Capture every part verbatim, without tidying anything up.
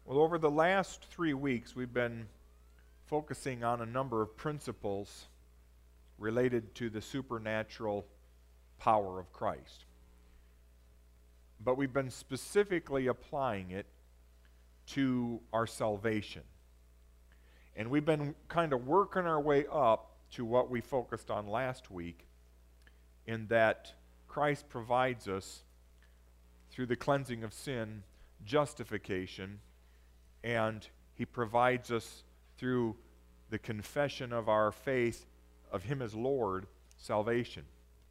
Well, over the last three weeks, we've been focusing on a number of principles related to the supernatural power of Christ. But we've been specifically applying it to our salvation. And we've been kind of working our way up to what we focused on last week, in that Christ provides us, through the cleansing of sin, justification, and He provides us through the confession of our faith of Him as Lord, salvation.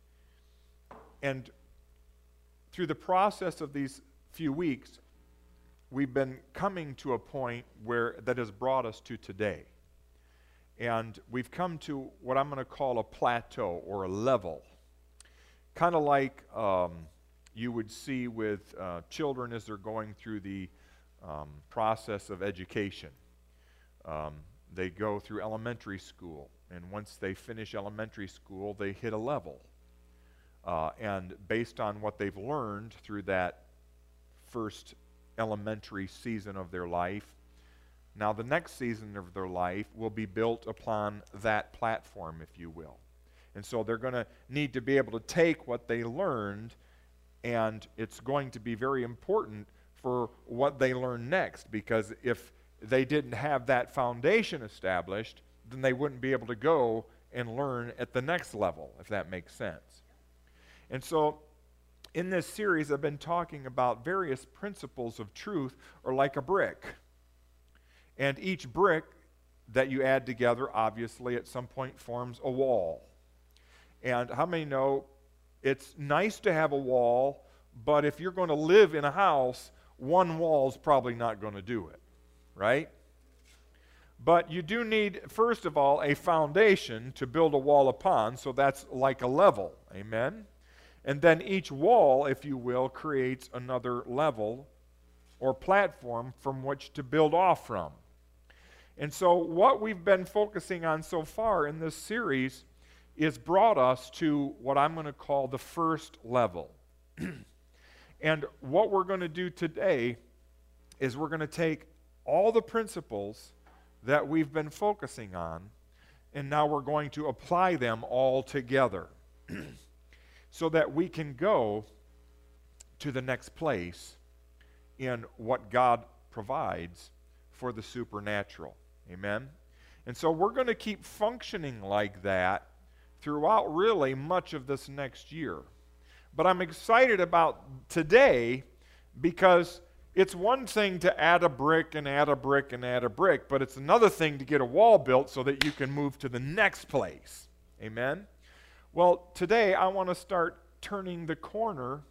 And through the process of these few weeks, we've been coming to a point where that has brought us to today. And we've come to what I'm going to call a plateau or a level. Kind of like um, you would see with uh, children as they're going through the um, process of education. Um, they go through elementary school, and once they finish elementary school, they hit a level. Uh, and based on what they've learned through that first elementary season of their life, now the next season of their life will be built upon that platform, if you will. And so they're going to need to be able to take what they learned, and it's going to be very important for what they learn next, because if they didn't have that foundation established, then they wouldn't be able to go and learn at the next level, if that makes sense. And so in this series, I've been talking about various principles of truth, or like a brick. And each brick that you add together, obviously, at some point forms a wall. And how many know it's nice to have a wall, but if you're going to live in a house, one wall's probably not going to do it, right? But you do need, first of all, a foundation to build a wall upon, so that's like a level, amen? And then each wall, if you will, creates another level or platform from which to build off from. And so what we've been focusing on so far in this series is brought us to what I'm going to call the first level. And what we're going to do today is we're going to take all the principles that we've been focusing on, and now we're going to apply them all together so that we can go to the next place in what God provides for the supernatural. Amen? And so we're going to keep functioning like that throughout really much of this next year. But I'm excited about today because it's one thing to add a brick and add a brick and add a brick, but it's another thing to get a wall built so that you can move to the next place. Amen? Well, today I want to start turning the corner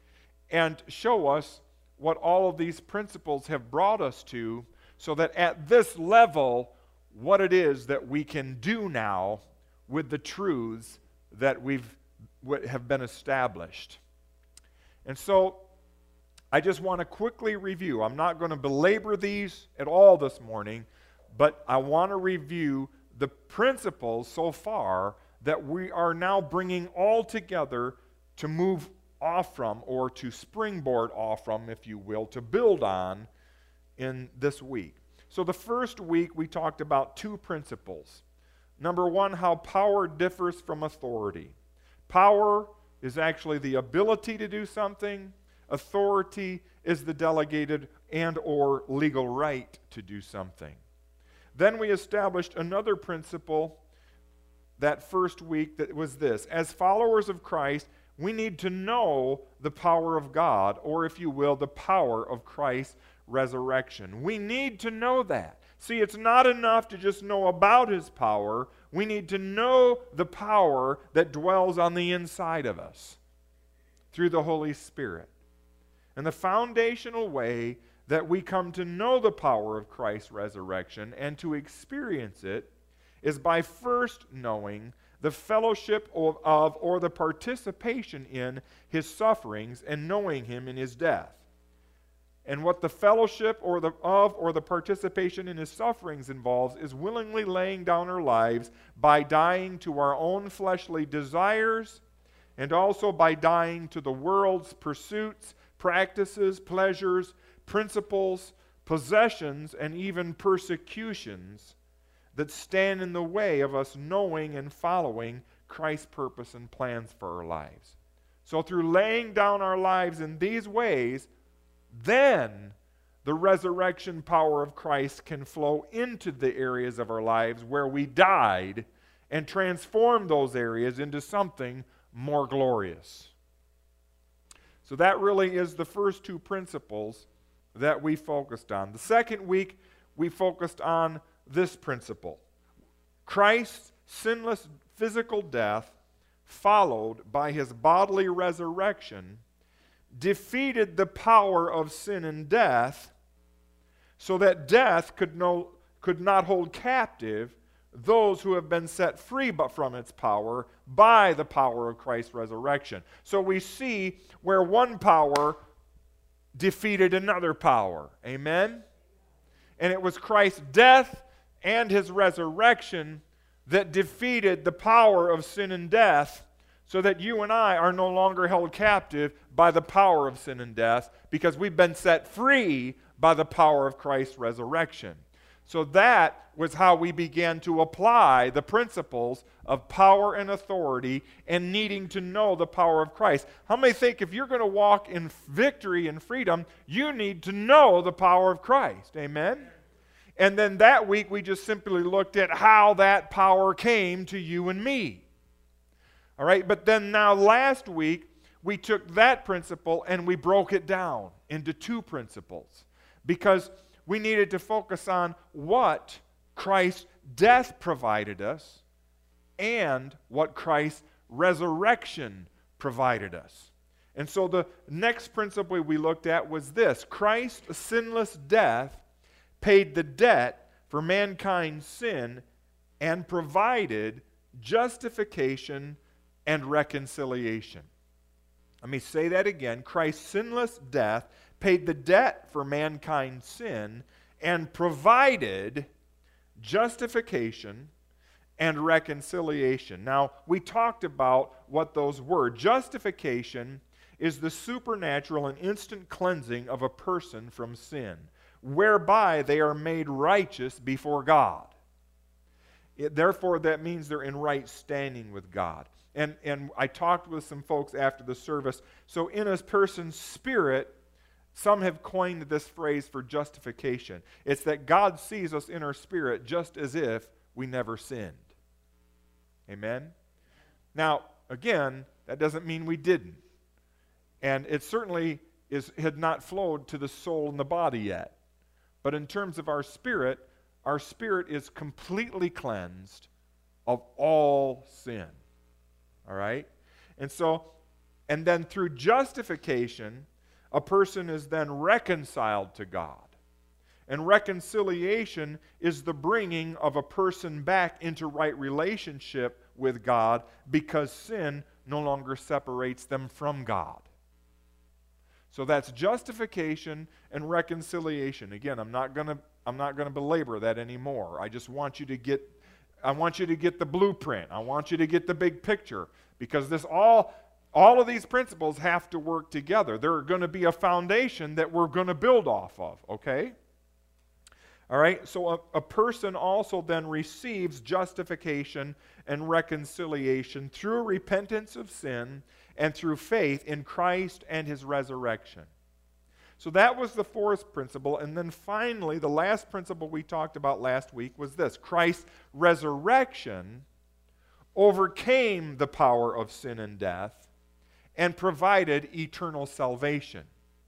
and show us what all of these principles have brought us to, so that at this level, what it is that we can do now with the truths that we've have been established. And so I just want to quickly review. I'm not going to belabor these at all this morning, but I want to review the principles so far that we are now bringing all together to move off from, or to springboard off from, if you will, to build on in this week. So the first week we talked about two principles. Number one, how power differs from authority. Power is actually the ability to do something. Authority is the delegated and or legal right to do something. Then we established another principle that first week, that was this: as followers of Christ, we need to know the power of God, or if you will, the power of Christ's resurrection. We need to know that. See, it's not enough to just know about His power. We need to know the power that dwells on the inside of us through the Holy Spirit. And the foundational way that we come to know the power of Christ's resurrection and to experience it is by first knowing the fellowship of, of or the participation in His sufferings, and knowing Him in His death. And what the fellowship or the of or the participation in His sufferings involves is willingly laying down our lives by dying to our own fleshly desires, and also by dying to the world's pursuits, practices, pleasures, principles, possessions, and even persecutions that stand in the way of us knowing and following Christ's purpose and plans for our lives. So through laying down our lives in these ways, then the resurrection power of Christ can flow into the areas of our lives where we died and transform those areas into something more glorious. So that really is the first two principles that we focused on. The second week, we focused on this principle. Christ's sinless physical death, followed by his bodily resurrection, defeated the power of sin and death so that death could, no, could not hold captive those who have been set free but from its power by the power of Christ's resurrection. So we see where one power defeated another power. Amen? And it was Christ's death and his resurrection that defeated the power of sin and death, so that you and I are no longer held captive by the power of sin and death, because we've been set free by the power of Christ's resurrection. So that was how we began to apply the principles of power and authority and needing to know the power of Christ. How many think if you're going to walk in victory and freedom, you need to know the power of Christ? Amen? And then that week we just simply looked at how that power came to you and me. All right, but then now last week we took that principle and we broke it down into two principles, because we needed to focus on what Christ's death provided us and what Christ's resurrection provided us. And so the next principle we looked at was this: Christ's sinless death paid the debt for mankind's sin and provided justification and reconciliation. Let me say that again. Christ's sinless death paid the debt for mankind's sin and provided justification and reconciliation. Now, we talked about what those were. Justification is the supernatural and instant cleansing of a person from sin, whereby they are made righteous before God. It, therefore, that means they're in right standing with God. And, and I talked with some folks after the service. So in a person's spirit, some have coined this phrase for justification. It's that God sees us in our spirit just as if we never sinned. Amen? Now, again, that doesn't mean we didn't. And it certainly is, had not flowed to the soul and the body yet. But in terms of our spirit, our spirit is completely cleansed of all sin. All right? And so, and then through justification, a person is then reconciled to God. And reconciliation is the bringing of a person back into right relationship with God, because sin no longer separates them from God. So that's justification and reconciliation. Again, I'm not going to I'm not going to belabor that anymore. I just want you to get I want you to get the blueprint. I want you to get the big picture, because this all all of these principles have to work together. They're going to be a foundation that we're going to build off of, okay? All right, so a, a person also then receives justification and reconciliation through repentance of sin and through faith in Christ and his resurrection. So that was the fourth principle. And then finally, the last principle we talked about last week was this: Christ's resurrection overcame the power of sin and death and provided eternal salvation.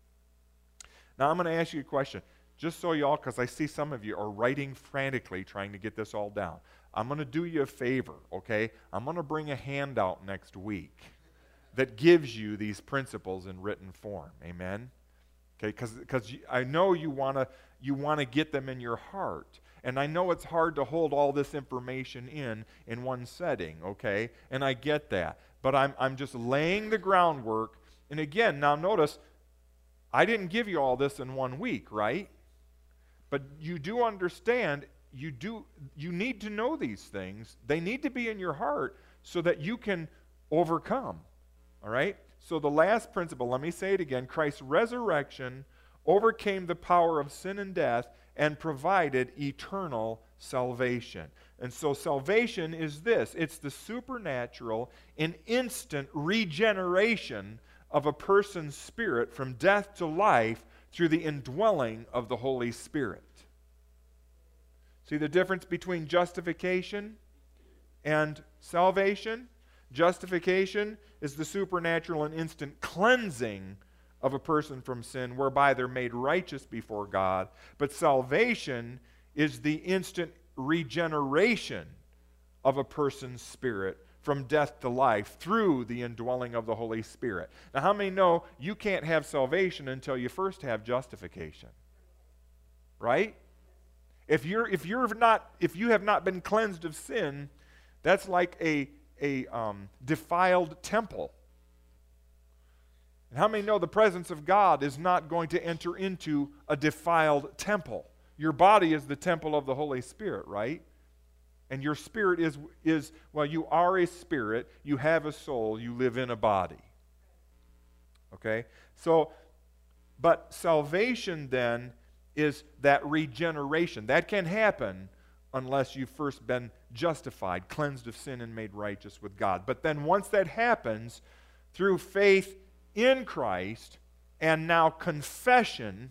Now I'm going to ask you a question. Just so y'all, because I see some of you are writing frantically trying to get this all down. I'm going to do you a favor, okay? I'm going to bring a handout next week that gives you these principles in written form. Amen? Okay, because I know you want to you want to get them in your heart. And I know it's hard to hold all this information in in one setting, okay? And I get that. But I'm I'm just laying the groundwork. And again, now notice, I didn't give you all this in one week, right? But you do understand, you do you need to know these things. They need to be in your heart so that you can overcome. All right? So the last principle, let me say it again: Christ's resurrection overcame the power of sin and death, and provided eternal salvation. And so salvation is this. It's the supernatural and instant regeneration of a person's spirit from death to life through the indwelling of the Holy Spirit. See the difference between justification and salvation? Justification is the supernatural and instant cleansing of a person from sin, whereby they're made righteous before God. But salvation is the instant regeneration of a person's spirit from death to life through the indwelling of the Holy Spirit. Now, how many know you can't have salvation until you first have justification? Right? If you're if you're not if you have not been cleansed of sin, that's like a a um, defiled temple. And how many know the presence of God is not going to enter into a defiled temple? Your body is the temple of the Holy Spirit, right? And your spirit is, is well, you are a spirit, you have a soul, you live in a body. Okay? So, but salvation then is that regeneration. That can happen unless you've first been justified, cleansed of sin, and made righteous with God. But then once that happens, through faith in Christ and now confession,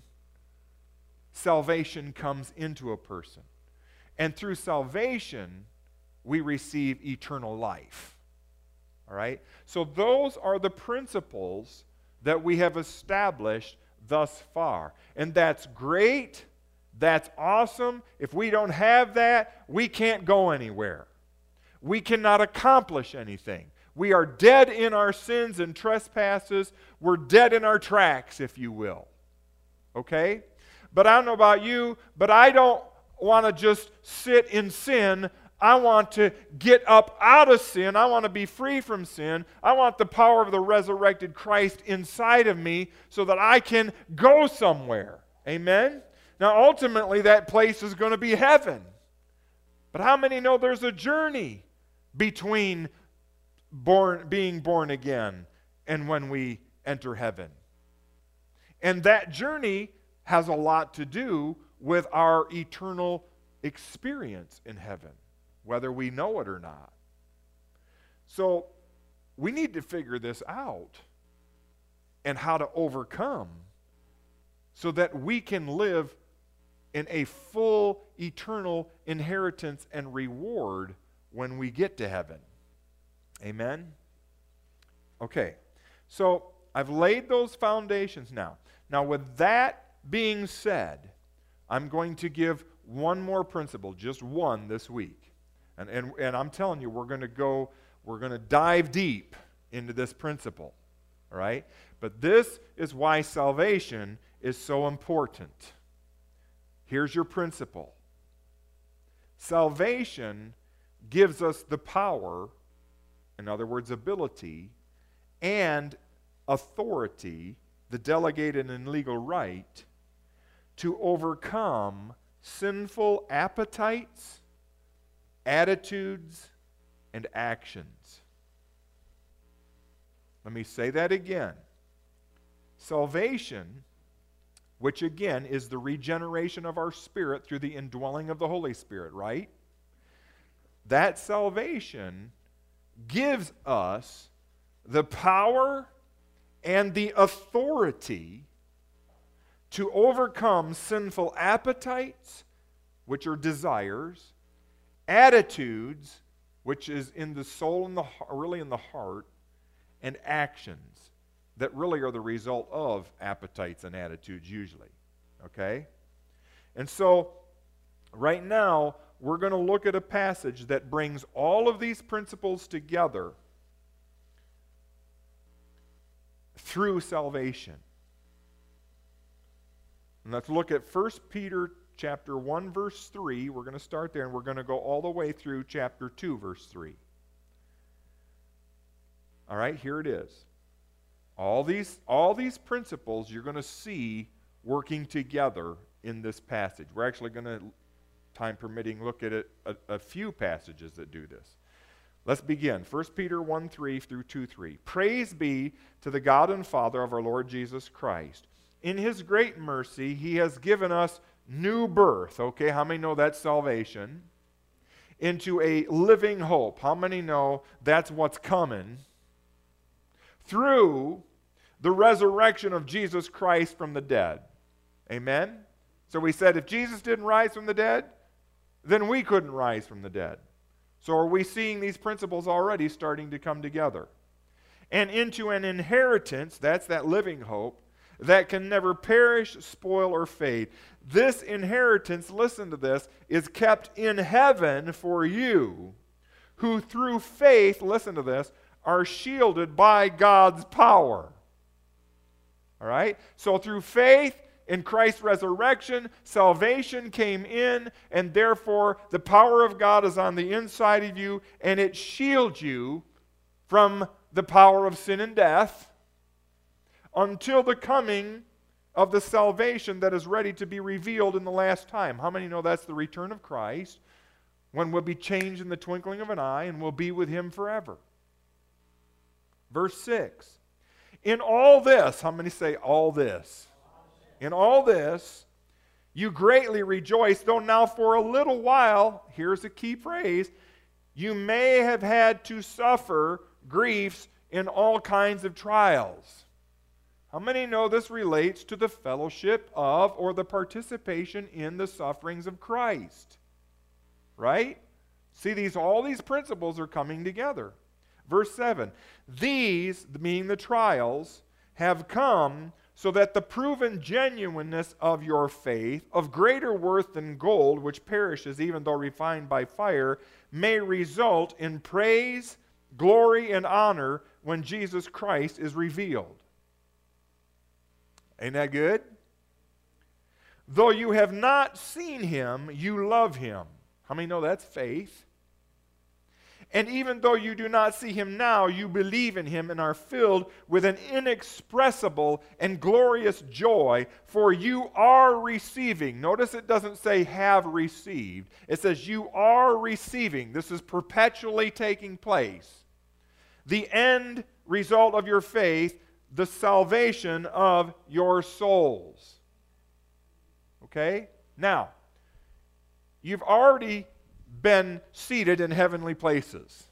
salvation comes into a person. And through salvation, we receive eternal life. All right? So those are the principles that we have established thus far. And that's great. That's awesome. If we don't have that, we can't go anywhere. We cannot accomplish anything. We are dead in our sins and trespasses. We're dead in our tracks, if you will. Okay? But I don't know about you, but I don't want to just sit in sin. I want to get up out of sin. I want to be free from sin. I want the power of the resurrected Christ inside of me so that I can go somewhere. Amen? Now, ultimately, that place is going to be heaven. But how many know there's a journey between born, being born again and when we enter heaven? And that journey has a lot to do with our eternal experience in heaven, whether we know it or not. So we need to figure this out and how to overcome so that we can live in a full eternal inheritance and reward when we get to heaven. Amen? Okay, so I've laid those foundations now. Now, with that being said, I'm going to give one more principle, just one this week. And, and, and I'm telling you, we're going to go, we're going to dive deep into this principle. All right? But this is why salvation is so important. Here's your principle. Salvation gives us the power, in other words, ability, and authority, the delegated and legal right, to overcome sinful appetites, attitudes, and actions. Let me say that again. Salvation, which again is the regeneration of our spirit through the indwelling of the Holy Spirit, right? That salvation gives us the power and the authority to overcome sinful appetites, which are desires, attitudes, which is in the soul and the really in the heart, and actions that really are the result of appetites and attitudes usually. Okay? And so, right now, we're going to look at a passage that brings all of these principles together through salvation. And let's look at First Peter chapter one, verse three. We're going to start there, and we're going to go all the way through chapter two, verse three. All right, here it is. All these, all these principles you're going to see working together in this passage. We're actually going to, time permitting, look at it, a, a few passages that do this. Let's begin. First Peter one, three through two, three. Praise be to the God and Father of our Lord Jesus Christ. in His great mercy, He has given us new birth. Okay, how many know that's salvation? Into a living hope. How many know that's what's coming? Through the resurrection of Jesus Christ from the dead. Amen? So we said if Jesus didn't rise from the dead, then we couldn't rise from the dead. So are we seeing these principles already starting to come together? And into an inheritance, that's that living hope, that can never perish, spoil, or fade. This inheritance, listen to this, is kept in heaven for you, who through faith, listen to this, are shielded by God's power. All right? So through faith in Christ's resurrection, salvation came in, and therefore the power of God is on the inside of you, and it shields you from the power of sin and death until the coming of the salvation that is ready to be revealed in the last time. How many know that's the return of Christ, when we'll be changed in the twinkling of an eye and we'll be with Him forever? Verse six. In all this, how many say all this? In all this, you greatly rejoice, though now for a little while, here's a key phrase, you may have had to suffer griefs in all kinds of trials. How many know this relates to the fellowship of or the participation in the sufferings of Christ? Right? See, these all these principles are coming together. Verse seven, these, meaning the trials, have come so that the proven genuineness of your faith, of greater worth than gold, which perishes even though refined by fire, may result in praise, glory, and honor when Jesus Christ is revealed. Ain't that good? Though you have not seen Him, you love Him. How many know that's faith? And even though you do not see Him now, you believe in Him and are filled with an inexpressible and glorious joy, for you are receiving. Notice it doesn't say have received. It says you are receiving. This is perpetually taking place. The end result of your faith, the salvation of your souls. Okay? Now, you've already been seated in heavenly places.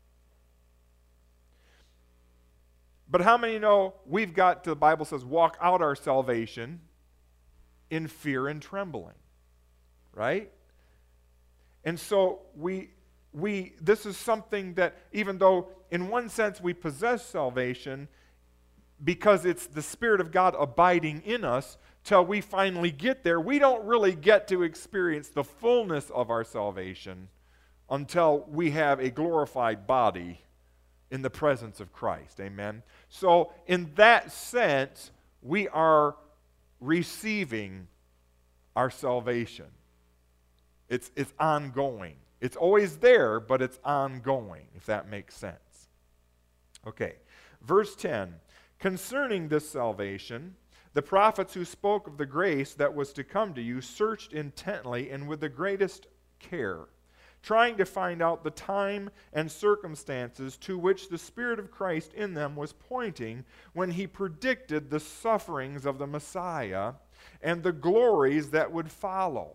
But how many know we've got to, the Bible says, walk out our salvation in fear and trembling? Right? And so we we this is something that, even though in one sense we possess salvation, because it's the Spirit of God abiding in us, till we finally get there, we don't really get to experience the fullness of our salvation until we have a glorified body in the presence of Christ. Amen? So in that sense, we are receiving our salvation. It's, it's ongoing. It's always there, but it's ongoing, if that makes sense. Okay, verse ten. Concerning this salvation, the prophets who spoke of the grace that was to come to you searched intently and with the greatest care, trying to find out the time and circumstances to which the Spirit of Christ in them was pointing when He predicted the sufferings of the Messiah and the glories that would follow.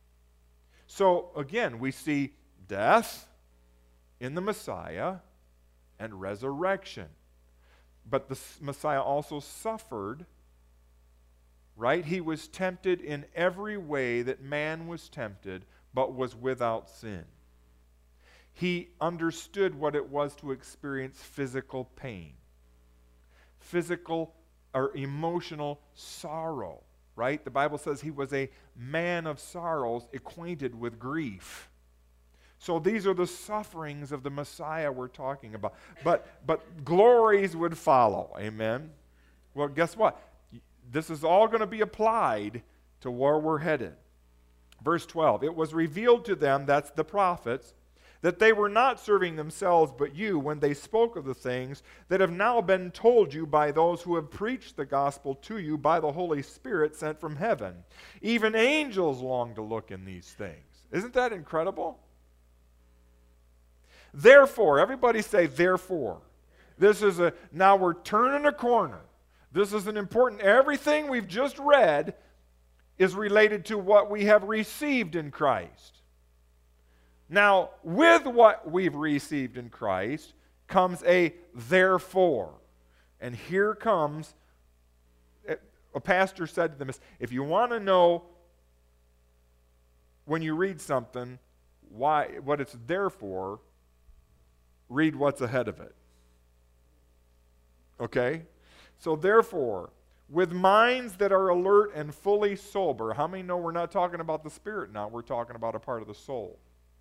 So again, we see death in the Messiah and resurrection. But the Messiah also suffered, right? He was tempted in every way that man was tempted, but was without sin. He understood what it was to experience physical pain, physical or emotional sorrow, right? The Bible says He was a man of sorrows, acquainted with grief. So these are the sufferings of the Messiah we're talking about. But, but glories would follow. Amen? Well, guess what? This is all going to be applied to where we're headed. Verse twelve, it was revealed to them, that's the prophets, that they were not serving themselves but you when they spoke of the things that have now been told you by those who have preached the gospel to you by the Holy Spirit sent from heaven. Even angels long to look in these things. Isn't that incredible? Therefore, everybody say therefore. This is a, now we're turning a corner. This is an important, everything we've just read is related to what we have received in Christ. Now, with what we've received in Christ comes a therefore. And here comes, a pastor said to them, if you want to know when you read something why what it's there for, read what's ahead of it. Okay? So therefore, with minds that are alert and fully sober, how many know we're not talking about the spirit now, we're talking about a part of the soul.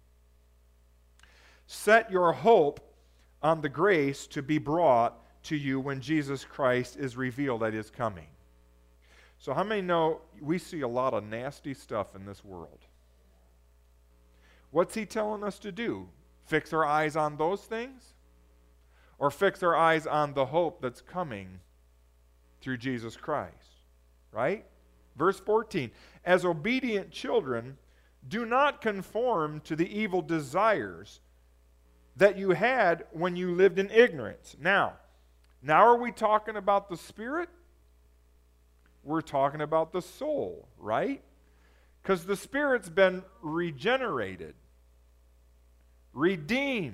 Set your hope on the grace to be brought to you when Jesus Christ is revealed at his coming. So how many know we see a lot of nasty stuff in this world? What's he telling us to do? Fix our eyes on those things? Or fix our eyes on the hope that's coming through Jesus Christ? Right? Verse fourteen, as obedient children, do not conform to the evil desires that you had when you lived in ignorance. Now, now are we talking about the spirit? We're talking about the soul, right? Because the spirit's been regenerated, redeemed,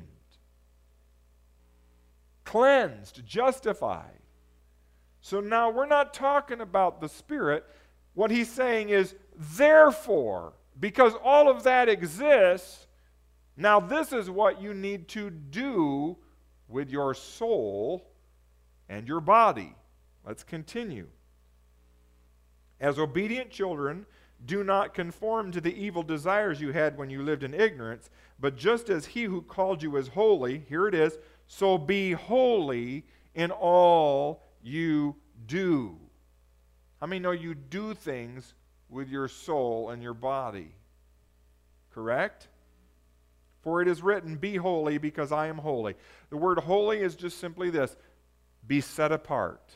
cleansed, justified. So now we're not talking about the spirit. What he's saying is, therefore, because all of that exists, now this is what you need to do with your soul and your body. Let's continue. As obedient children, do not conform to the evil desires you had when you lived in ignorance, but just as he who called you is holy, here it is, so be holy in all you do. How many know you do things with your soul and your body? Correct? For it is written, be holy because I am holy. The word holy is just simply this, be set apart.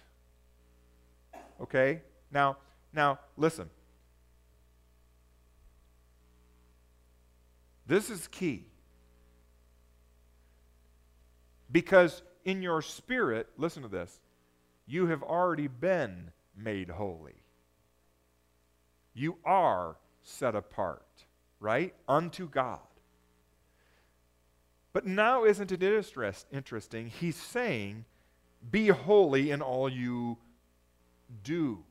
Okay? Now, now listen. This is key. Because in your spirit, listen to this, you have already been made holy. You are set apart, right? Unto God. But now isn't it interesting? He's saying, be holy in all you do.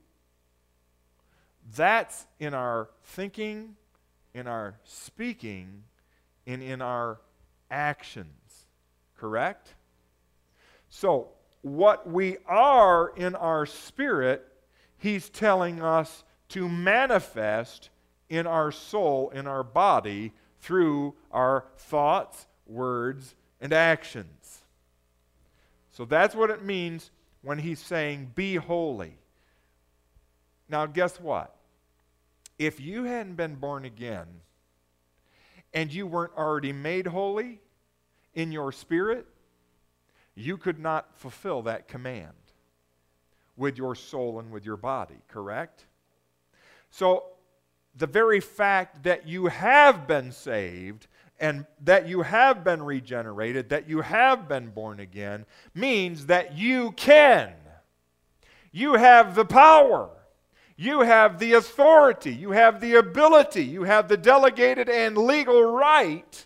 That's in our thinking, in our speaking, and in our actions. Correct? So, what we are in our spirit, he's telling us to manifest in our soul, in our body, through our thoughts, words, and actions. So that's what it means when he's saying, be holy. Now, guess what? If you hadn't been born again, and you weren't already made holy in your spirit, you could not fulfill that command with your soul and with your body, correct? So, the very fact that you have been saved and that you have been regenerated, that you have been born again, means that you can. You have the power. You have the authority. You have the ability. You have the delegated and legal right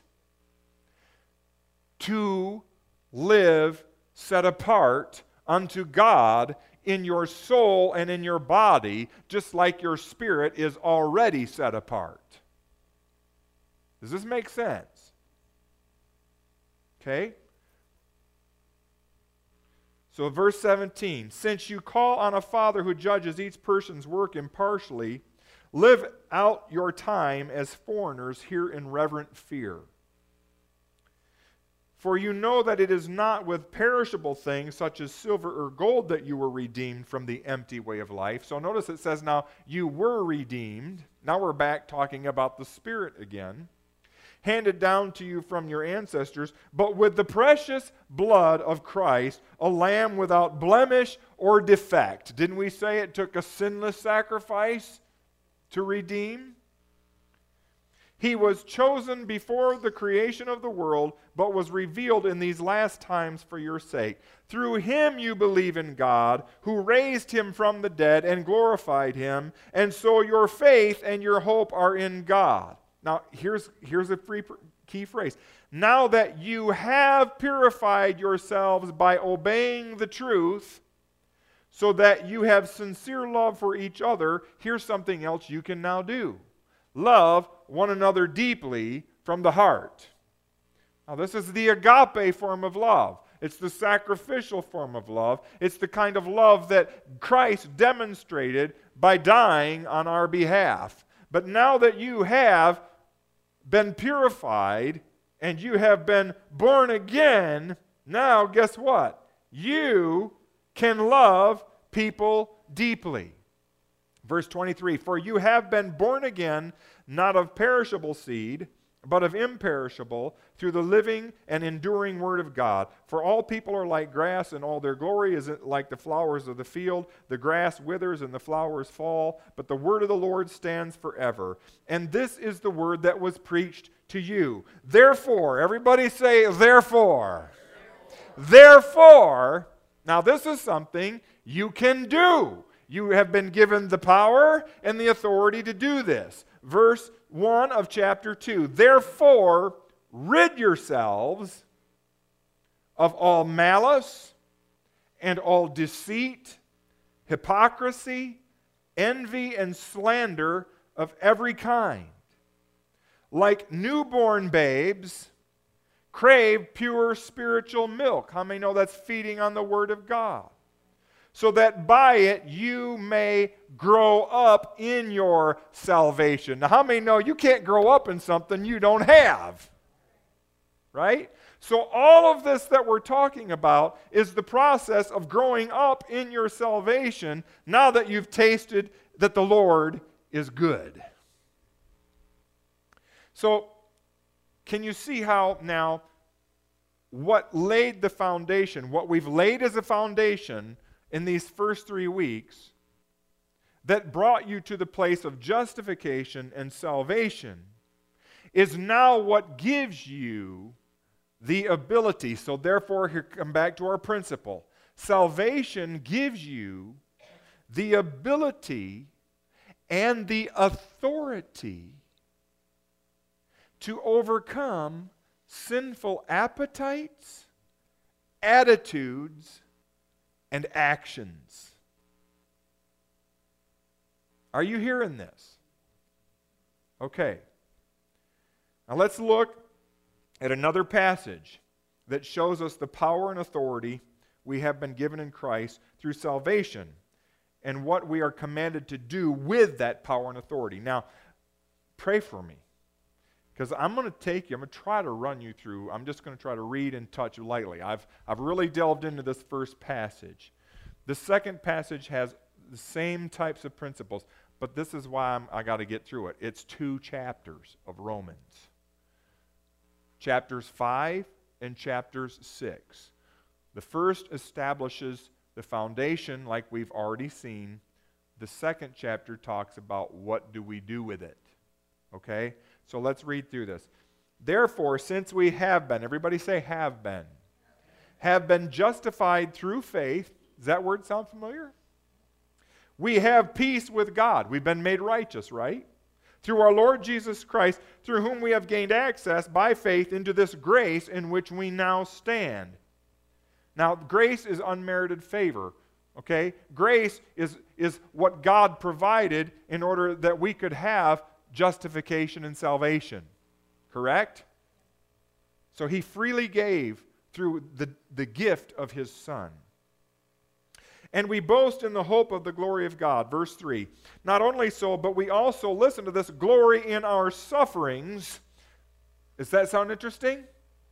to live set apart unto God in your soul and in your body, just like your spirit is already set apart. Does this make sense? Okay? So verse seventeen, since you call on a Father who judges each person's work impartially, live out your time as foreigners here in reverent fear. For you know that it is not with perishable things such as silver or gold that you were redeemed from the empty way of life. So notice it says now you were redeemed. Now we're back talking about the Spirit again. Handed down to you from your ancestors, but with the precious blood of Christ, a lamb without blemish or defect. Didn't we say it took a sinless sacrifice to redeem? He was chosen before the creation of the world, but was revealed in these last times for your sake. Through him you believe in God, who raised him from the dead and glorified him, and so your faith and your hope are in God. Now, here's, here's a free, key phrase. Now that you have purified yourselves by obeying the truth, so that you have sincere love for each other, here's something else you can now do. Love one another deeply from the heart. Now, this is the agape form of love. It's the sacrificial form of love. It's the kind of love that Christ demonstrated by dying on our behalf. But now that you have been purified and you have been born again, now guess what? You can love people deeply. Verse twenty-three, for you have been born again, not of perishable seed, but of imperishable, through the living and enduring word of God. For all people are like grass, and all their glory is like the flowers of the field. The grass withers and the flowers fall, but the word of the Lord stands forever. And this is the word that was preached to you. Therefore, everybody say, therefore. Therefore, therefore now this is something you can do. You have been given the power and the authority to do this. Verse one of chapter two. Therefore, rid yourselves of all malice and all deceit, hypocrisy, envy, and slander of every kind. Like newborn babes, crave pure spiritual milk. How many know that's feeding on the Word of God? So that by it you may grow up in your salvation. Now, how many know you can't grow up in something you don't have? Right? So all of this that we're talking about is the process of growing up in your salvation now that you've tasted that the Lord is good. So, can you see how now what laid the foundation, what we've laid as a foundation in these first three weeks that brought you to the place of justification and salvation is now what gives you the ability. So therefore, here come back to our principle. Salvation gives you the ability and the authority to overcome sinful appetites, attitudes, and actions. Are you hearing this? Okay. Now let's look at another passage that shows us the power and authority we have been given in Christ through salvation and what we are commanded to do with that power and authority. Now, pray for me, because I'm going to take you, I'm going to try to run you through, I'm just going to try to read and touch lightly. I've, I've really delved into this first passage. The second passage has the same types of principles, but this is why I'm, I got to get through it. It's two chapters of Romans. Chapters five and chapters six. The first establishes the foundation like we've already seen. The second chapter talks about what do we do with it. Okay? So let's read through this. Therefore, since we have been, everybody say have been, have been justified through faith. Does that word sound familiar? We have peace with God. We've been made righteous, right? Through our Lord Jesus Christ, through whom we have gained access by faith into this grace in which we now stand. Now, grace is unmerited favor, okay? Grace is, is what God provided in order that we could have justification and salvation, correct? So he freely gave through the, the gift of his Son. And we boast in the hope of the glory of God. Verse three. Not only so, but we also, listen to this, glory in our sufferings. Does that sound interesting?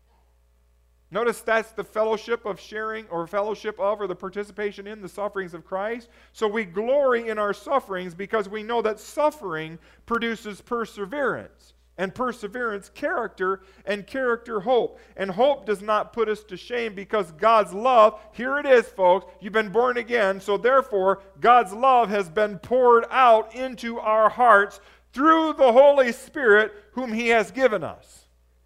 Notice that's the fellowship of sharing, or fellowship of, or the participation in the sufferings of Christ. So we glory in our sufferings because we know that suffering produces perseverance. And perseverance, character, and character, hope. And hope does not put us to shame because God's love, here it is, folks, you've been born again, so therefore God's love has been poured out into our hearts through the Holy Spirit whom he has given us.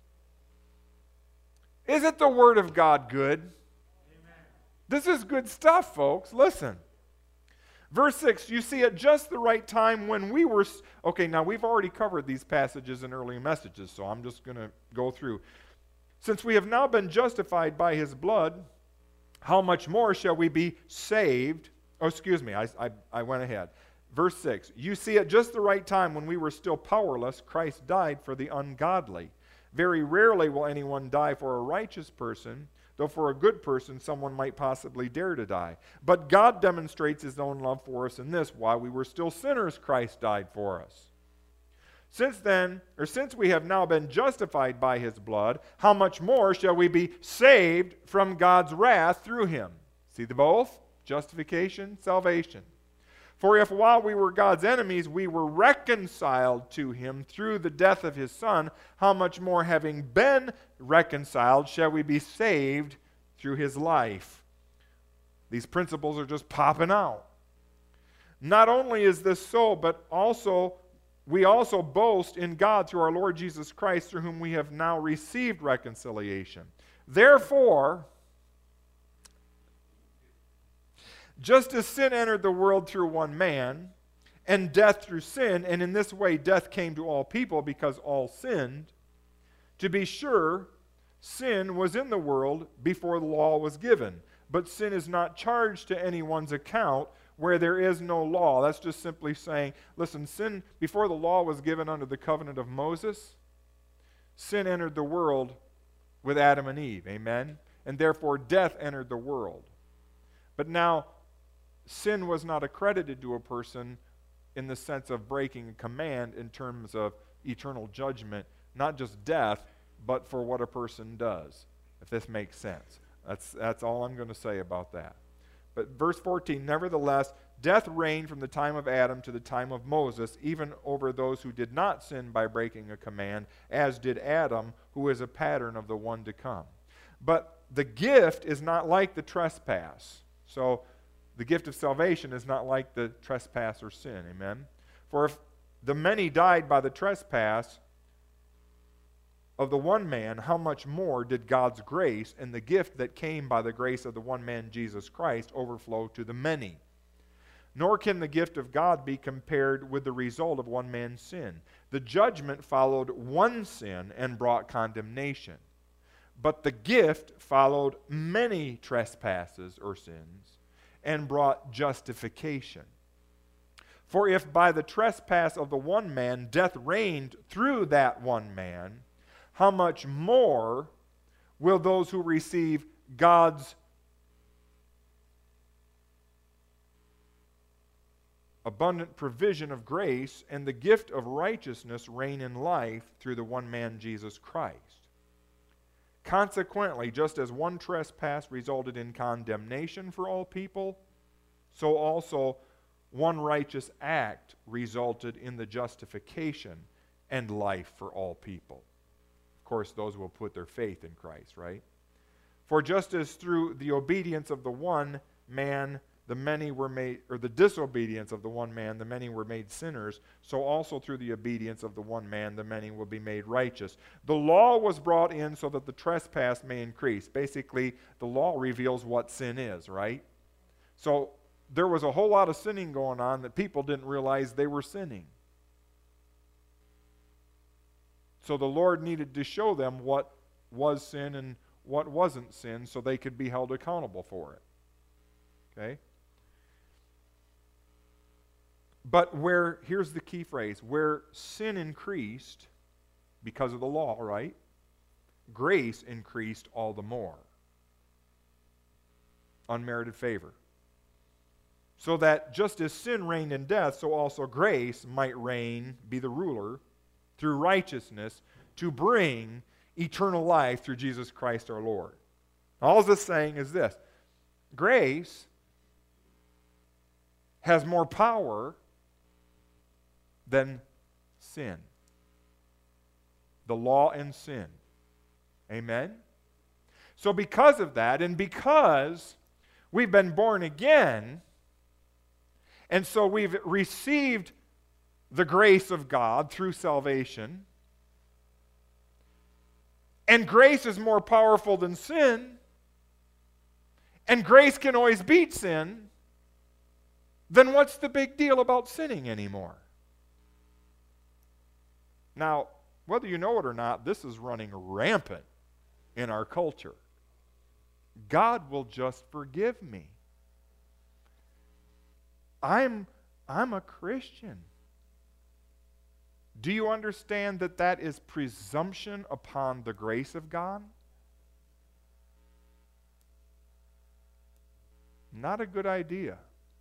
Isn't the Word of God good? Amen. This is good stuff, folks. Listen. Verse six, you see, at just the right time when we were... Okay, now we've already covered these passages in earlier messages, so I'm just going to go through. Since we have now been justified by his blood, how much more shall we be saved? Oh, excuse me, I, I, I went ahead. Verse six, you see, at just the right time when we were still powerless, Christ died for the ungodly. Very rarely will anyone die for a righteous person, though for a good person someone might possibly dare to die. But God demonstrates his own love for us in this: while we were still sinners, Christ died for us. Since then, or since we have now been justified by his blood, how much more shall we be saved from God's wrath through him? See the both? Justification, salvation. For if while we were God's enemies, we were reconciled to him through the death of his Son, how much more, having been reconciled, shall we be saved through his life? These principles are just popping out. Not only is this so, but also we also boast in God through our Lord Jesus Christ, through whom we have now received reconciliation. Therefore, just as sin entered the world through one man, and death through sin, and in this way death came to all people because all sinned, to be sure, sin was in the world before the law was given. But sin is not charged to anyone's account where there is no law. That's just simply saying, listen, sin, before the law was given under the covenant of Moses, sin entered the world with Adam and Eve. Amen? And therefore death entered the world. But now, sin was not accredited to a person in the sense of breaking a command in terms of eternal judgment, not just death, but for what a person does, if this makes sense. That's, that's all I'm going to say about that. But verse fourteen, nevertheless, death reigned from the time of Adam to the time of Moses, even over those who did not sin by breaking a command, as did Adam, who is a pattern of the one to come. But the gift is not like the trespass. So, the gift of salvation is not like the trespass or sin. Amen? For if the many died by the trespass of the one man, how much more did God's grace and the gift that came by the grace of the one man, Jesus Christ, overflow to the many? Nor can the gift of God be compared with the result of one man's sin. The judgment followed one sin and brought condemnation. But the gift followed many trespasses or sins and brought justification. For if by the trespass of the one man death reigned through that one man, how much more will those who receive God's abundant provision of grace and the gift of righteousness reign in life through the one man, Jesus Christ? Consequently, just as one trespass resulted in condemnation for all people, so also one righteous act resulted in the justification and life for all people. Of course, those will put their faith in Christ, right? For just as through the obedience of the one man the many were made, or the disobedience of the one man, the many were made sinners, so also through the obedience of the one man, the many will be made righteous. The law was brought in so that the trespass may increase. Basically, the law reveals what sin is, right? So there was a whole lot of sinning going on that people didn't realize they were sinning. So the Lord needed to show them what was sin and what wasn't sin so they could be held accountable for it. Okay? But where, here's the key phrase, where sin increased because of the law, right? Grace increased all the more. Unmerited favor. So that just as sin reigned in death, so also grace might reign, be the ruler, through righteousness to bring eternal life through Jesus Christ our Lord. All this saying is this: grace has more power than sin. The law and sin. Amen? So because of that, and because we've been born again, and so we've received the grace of God through salvation, and grace is more powerful than sin, and grace can always beat sin, then what's the big deal about sinning anymore? Now, whether you know it or not, this is running rampant in our culture. God will just forgive me. I'm, I'm a Christian. Do you understand that that is presumption upon the grace of God? Not a good idea.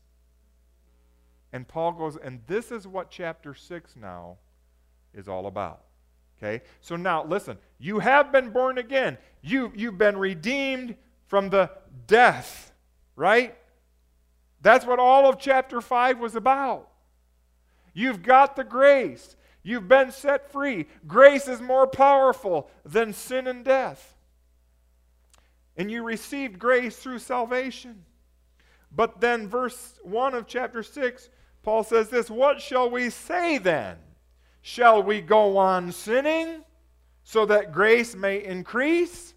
And Paul goes, and this is what chapter six now is all about. Okay? So now, listen, you have been born again. You, you've been redeemed from the death, right? That's what all of chapter five was about. You've got the grace. You've been set free. Grace is more powerful than sin and death. And you received grace through salvation. But then verse one of chapter six, Paul says this, what shall we say then? Shall we go on sinning so that grace may increase?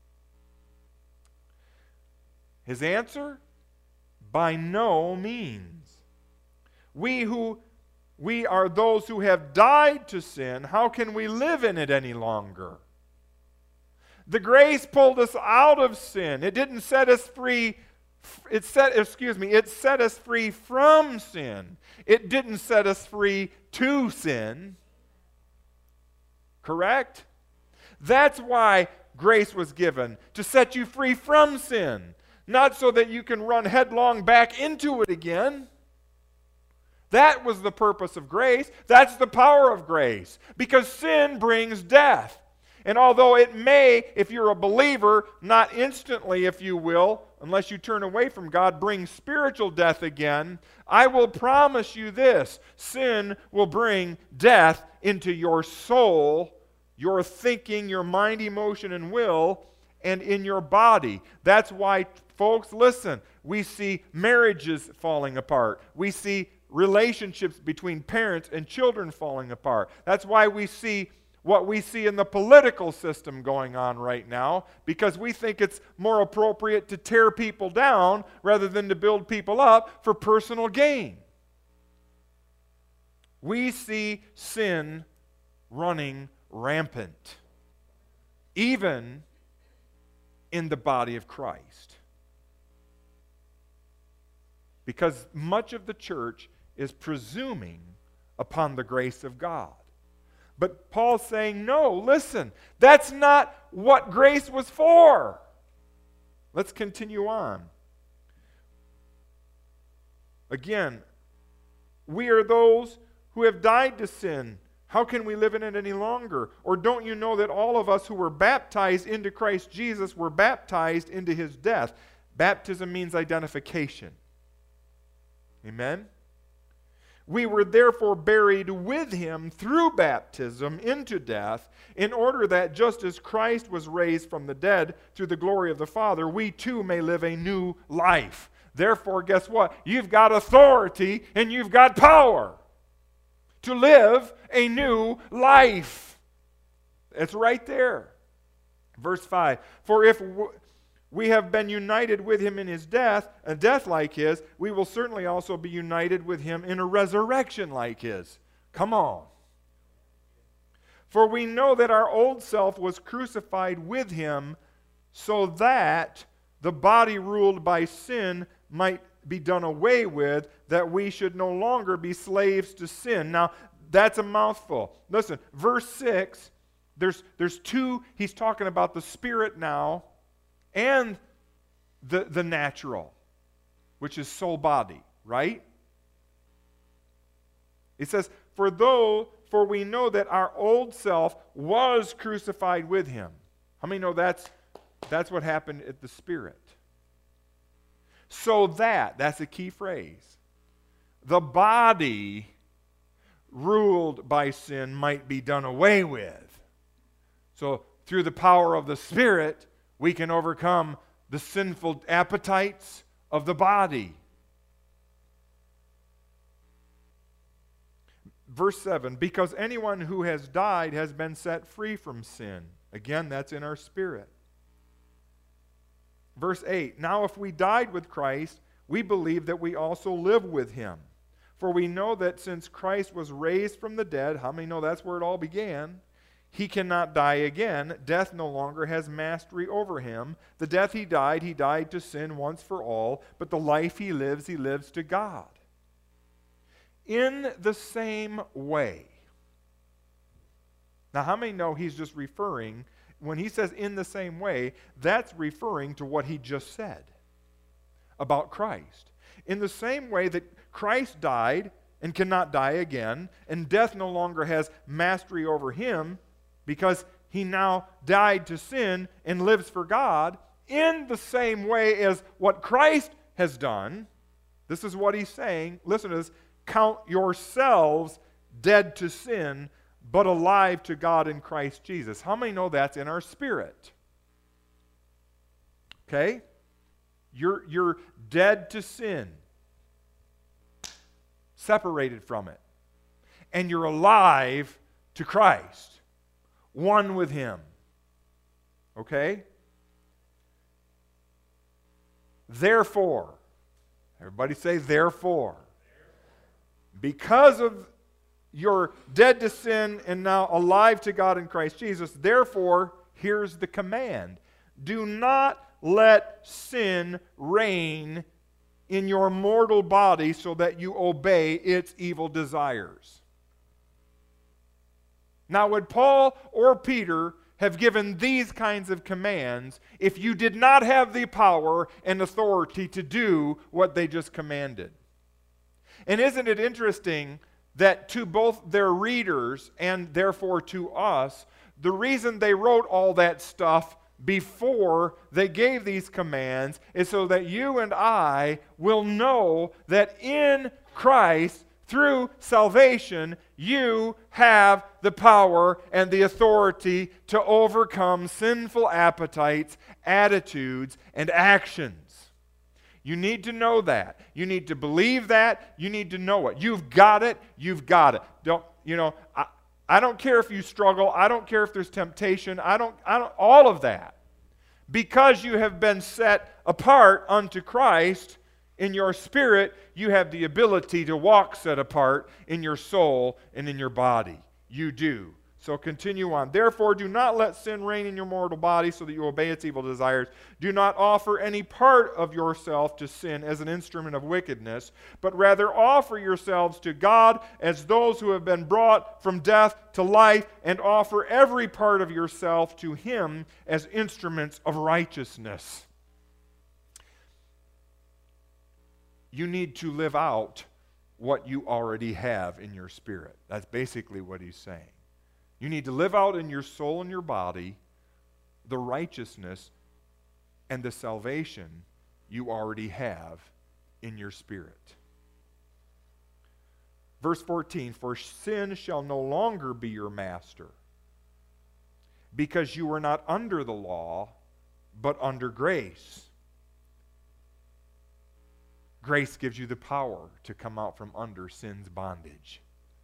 His answer, by no means. We who we are those who have died to sin, how can we live in it any longer? The grace pulled us out of sin. It didn't set us free. It set, excuse me, it set us free from sin. It didn't set us free to sin. Correct? That's why grace was given, to set you free from sin, not so that you can run headlong back into it again. That was the purpose of grace. That's the power of grace, because sin brings death. And although it may, if you're a believer, not instantly, if you will, unless you turn away from God, bring spiritual death again, I will promise you this, sin will bring death into your soul, your thinking, your mind, emotion, and will, and in your body. That's why, folks, listen, we see marriages falling apart. We see relationships between parents and children falling apart. That's why we see what we see in the political system going on right now, because we think it's more appropriate to tear people down rather than to build people up for personal gain. We see sin running rampant, even in the body of Christ. Because much of the church is presuming upon the grace of God. But Paul's saying, no, listen, that's not what grace was for. Let's continue on. Again, we are those who have died to sin. How can we live in it any longer? Or don't you know that all of us who were baptized into Christ Jesus were baptized into his death? Baptism means identification. Amen? We were therefore buried with him through baptism into death, in order that just as Christ was raised from the dead through the glory of the Father, we too may live a new life. Therefore, guess what? You've got authority and you've got power to live a new life. It's right there. Verse five, for if we have been united with him in his death, a death like his, we will certainly also be united with him in a resurrection like his. Come on. For we know that our old self was crucified with him, so that the body ruled by sin might be done away with, that we should no longer be slaves to sin. Now, that's a mouthful. Listen, verse six, there's, there's two, he's talking about the spirit now, and the, the natural, which is soul body, right? It says, for though, for we know that our old self was crucified with him. How many know that's, that's what happened at the spirit? So that, that's a key phrase, the body ruled by sin might be done away with. So through the power of the Spirit, we can overcome the sinful appetites of the body. Verse seven, because anyone who has died has been set free from sin. Again, that's in our spirit. Verse eight, now if we died with Christ, we believe that we also live with him. For we know that since Christ was raised from the dead, how many know that's where it all began? He cannot die again. Death no longer has mastery over him. The death he died, he died to sin once for all, but the life he lives, he lives to God. In the same way. Now, how many know he's just referring, when he says in the same way, that's referring to what he just said about Christ. In the same way that Christ died and cannot die again, and death no longer has mastery over him because he now died to sin and lives for God, in the same way as what Christ has done, this is what he's saying, listen to this, count yourselves dead to sin, but alive to God in Christ Jesus. How many know that's in our spirit? Okay? You're, you're dead to sin, separated from it. And you're alive to Christ, one with him. Okay? Therefore, everybody say therefore. Because of you're dead to sin and now alive to God in Christ Jesus, therefore, here's the command. Do not let sin reign in your mortal body so that you obey its evil desires. Now, would Paul or Peter have given these kinds of commands if you did not have the power and authority to do what they just commanded? And isn't it interesting that to both their readers and therefore to us, the reason they wrote all that stuff before they gave these commands is so that you and I will know that in Christ, through salvation, you have the power and the authority to overcome sinful appetites, attitudes, and actions. You need to know that. You need to believe that. You need to know it. You've got it. You've got it. Don't, you know, I, I don't care if you struggle. I don't care if there's temptation. I don't, I don't, all of that. Because you have been set apart unto Christ in your spirit, you have the ability to walk set apart in your soul and in your body. You do. So continue on. Therefore, do not let sin reign in your mortal body so that you obey its evil desires. Do not offer any part of yourself to sin as an instrument of wickedness, but rather offer yourselves to God as those who have been brought from death to life, and offer every part of yourself to Him as instruments of righteousness. You need to live out what you already have in your spirit. That's basically what he's saying. You need to live out in your soul and your body the righteousness and the salvation you already have in your spirit. Verse fourteen, for sin shall no longer be your master, because you are not under the law, but under grace. Grace gives you the power to come out from under sin's bondage.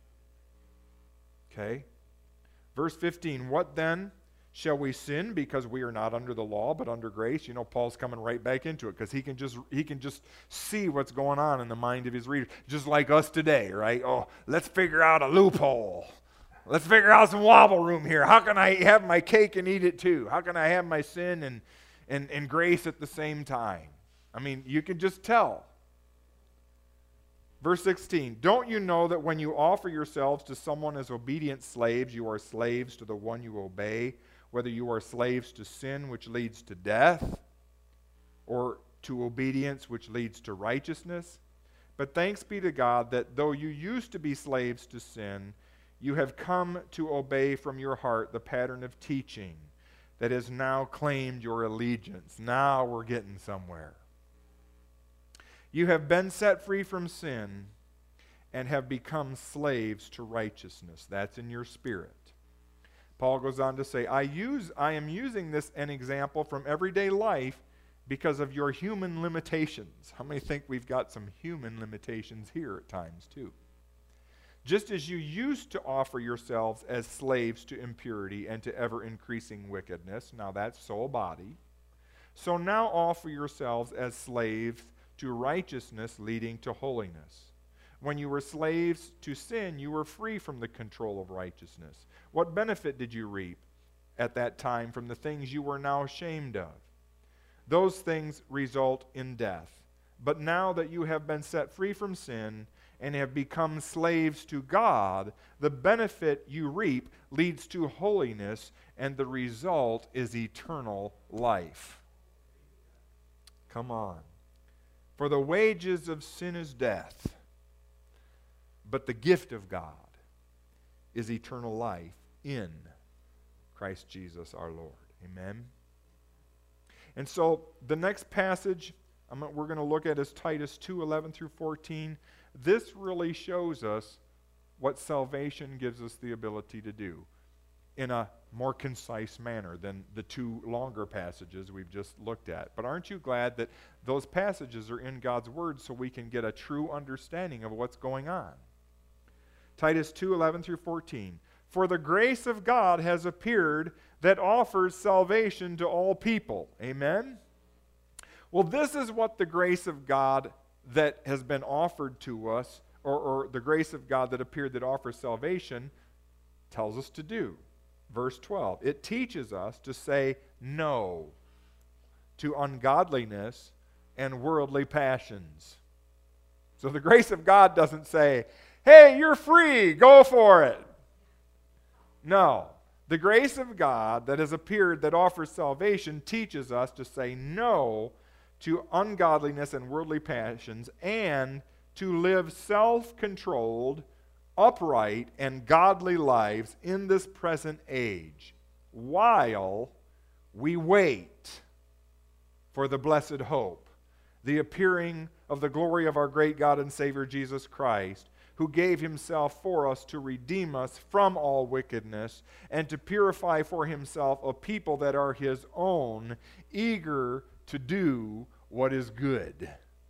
Okay? Verse fifteen, what then? Shall we sin because we are not under the law but under grace? You know, Paul's coming right back into it because he can just he can just see what's going on in the mind of his readers. Just like us today, right? Oh, let's figure out a loophole. Let's figure out some wobble room here. How can I have my cake and eat it too? How can I have my sin and, and, and grace at the same time? I mean, you can just tell. Verse sixteen, don't you know that when you offer yourselves to someone as obedient slaves, you are slaves to the one you obey, whether you are slaves to sin, which leads to death, or to obedience, which leads to righteousness? But thanks be to God that though you used to be slaves to sin, you have come to obey from your heart the pattern of teaching that has now claimed your allegiance. Now we're getting somewhere. You have been set free from sin and have become slaves to righteousness. That's in your spirit. Paul goes on to say, I use, I am using this an example from everyday life because of your human limitations. How many think we've got some human limitations here at times too? just as you used to offer yourselves as slaves to impurity and to ever-increasing wickedness, now that's soul body, so now offer yourselves as slaves to righteousness leading to holiness. When you were slaves to sin, you were free from the control of righteousness. What benefit did you reap at that time from the things you were now ashamed of? Those things result in death. But now that you have been set free from sin and have become slaves to God, the benefit you reap leads to holiness, and the result is eternal life. Come on. For the wages of sin is death, but the gift of God is eternal life in Christ Jesus our Lord. Amen. And so the next passage I'm, we're going to look at is Titus two, eleven through fourteen. This really shows us what salvation gives us the ability to do in a more concise manner than the two longer passages we've just looked at. But aren't you glad that those passages are in God's Word so we can get a true understanding of what's going on? Titus two, eleven through fourteen. For the grace of God has appeared that offers salvation to all people. Amen? Well, this is what the grace of God that has been offered to us, or, or the grace of God that appeared that offers salvation, tells us to do. Verse twelve. It teaches us to say no to ungodliness and worldly passions. So the grace of God doesn't say, hey, you're free, go for it. No. The grace of God that has appeared that offers salvation teaches us to say no to ungodliness and worldly passions, and to live self-controlled, upright, and godly lives in this present age, while we wait for the blessed hope, the appearing of the glory of our great God and Savior Jesus Christ, who gave himself for us to redeem us from all wickedness and to purify for himself a people that are his own, eager to do what is good.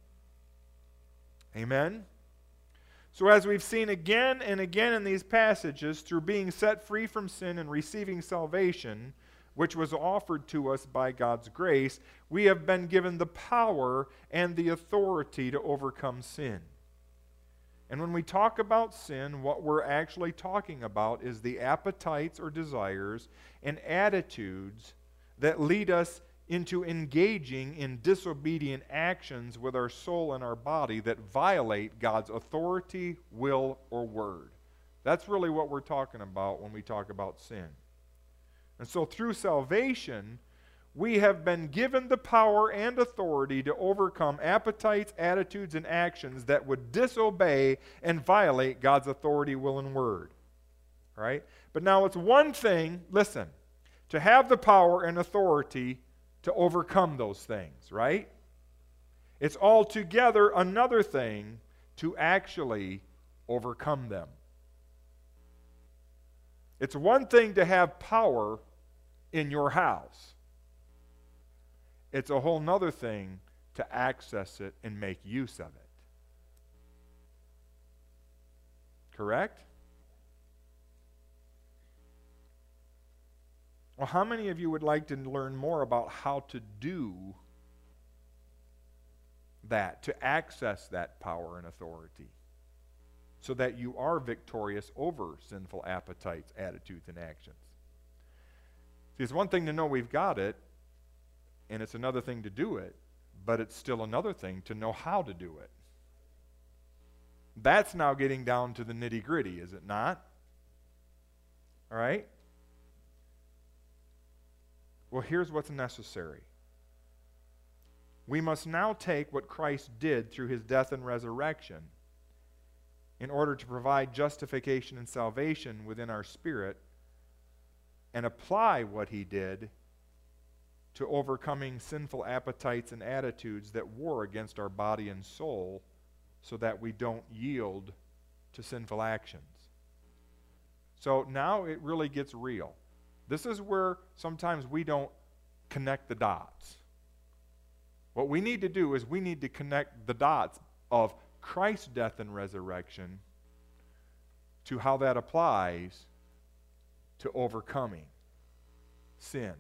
Amen? So as we've seen again and again in these passages, through being set free from sin and receiving salvation, which was offered to us by God's grace, we have been given the power and the authority to overcome sin. And when we talk about sin, what we're actually talking about is the appetites or desires and attitudes that lead us into engaging in disobedient actions with our soul and our body that violate God's authority, will, or word. That's really what we're talking about when we talk about sin. And so through salvation, we have been given the power and authority to overcome appetites, attitudes, and actions that would disobey and violate God's authority, will, and word. All right? But now it's one thing, listen, to have the power and authority to overcome those things, right? It's altogether another thing to actually overcome them. It's one thing to have power in your house. It's a whole nother thing to access it and make use of it. Correct? Well, how many of you would like to learn more about how to do that, to access that power and authority, so that you are victorious over sinful appetites, attitudes, and actions? See, it's one thing to know we've got it, and it's another thing to do it, but it's still another thing to know how to do it. That's now getting down to the nitty-gritty, is it not? All right? Well, here's what's necessary. We must now take what Christ did through his death and resurrection in order to provide justification and salvation within our spirit, and apply what he did to overcoming sinful appetites and attitudes that war against our body and soul, so that we don't yield to sinful actions. So now it really gets real. This is where sometimes we don't connect the dots. What we need to do is we need to connect the dots of Christ's death and resurrection to how that applies to overcoming sin.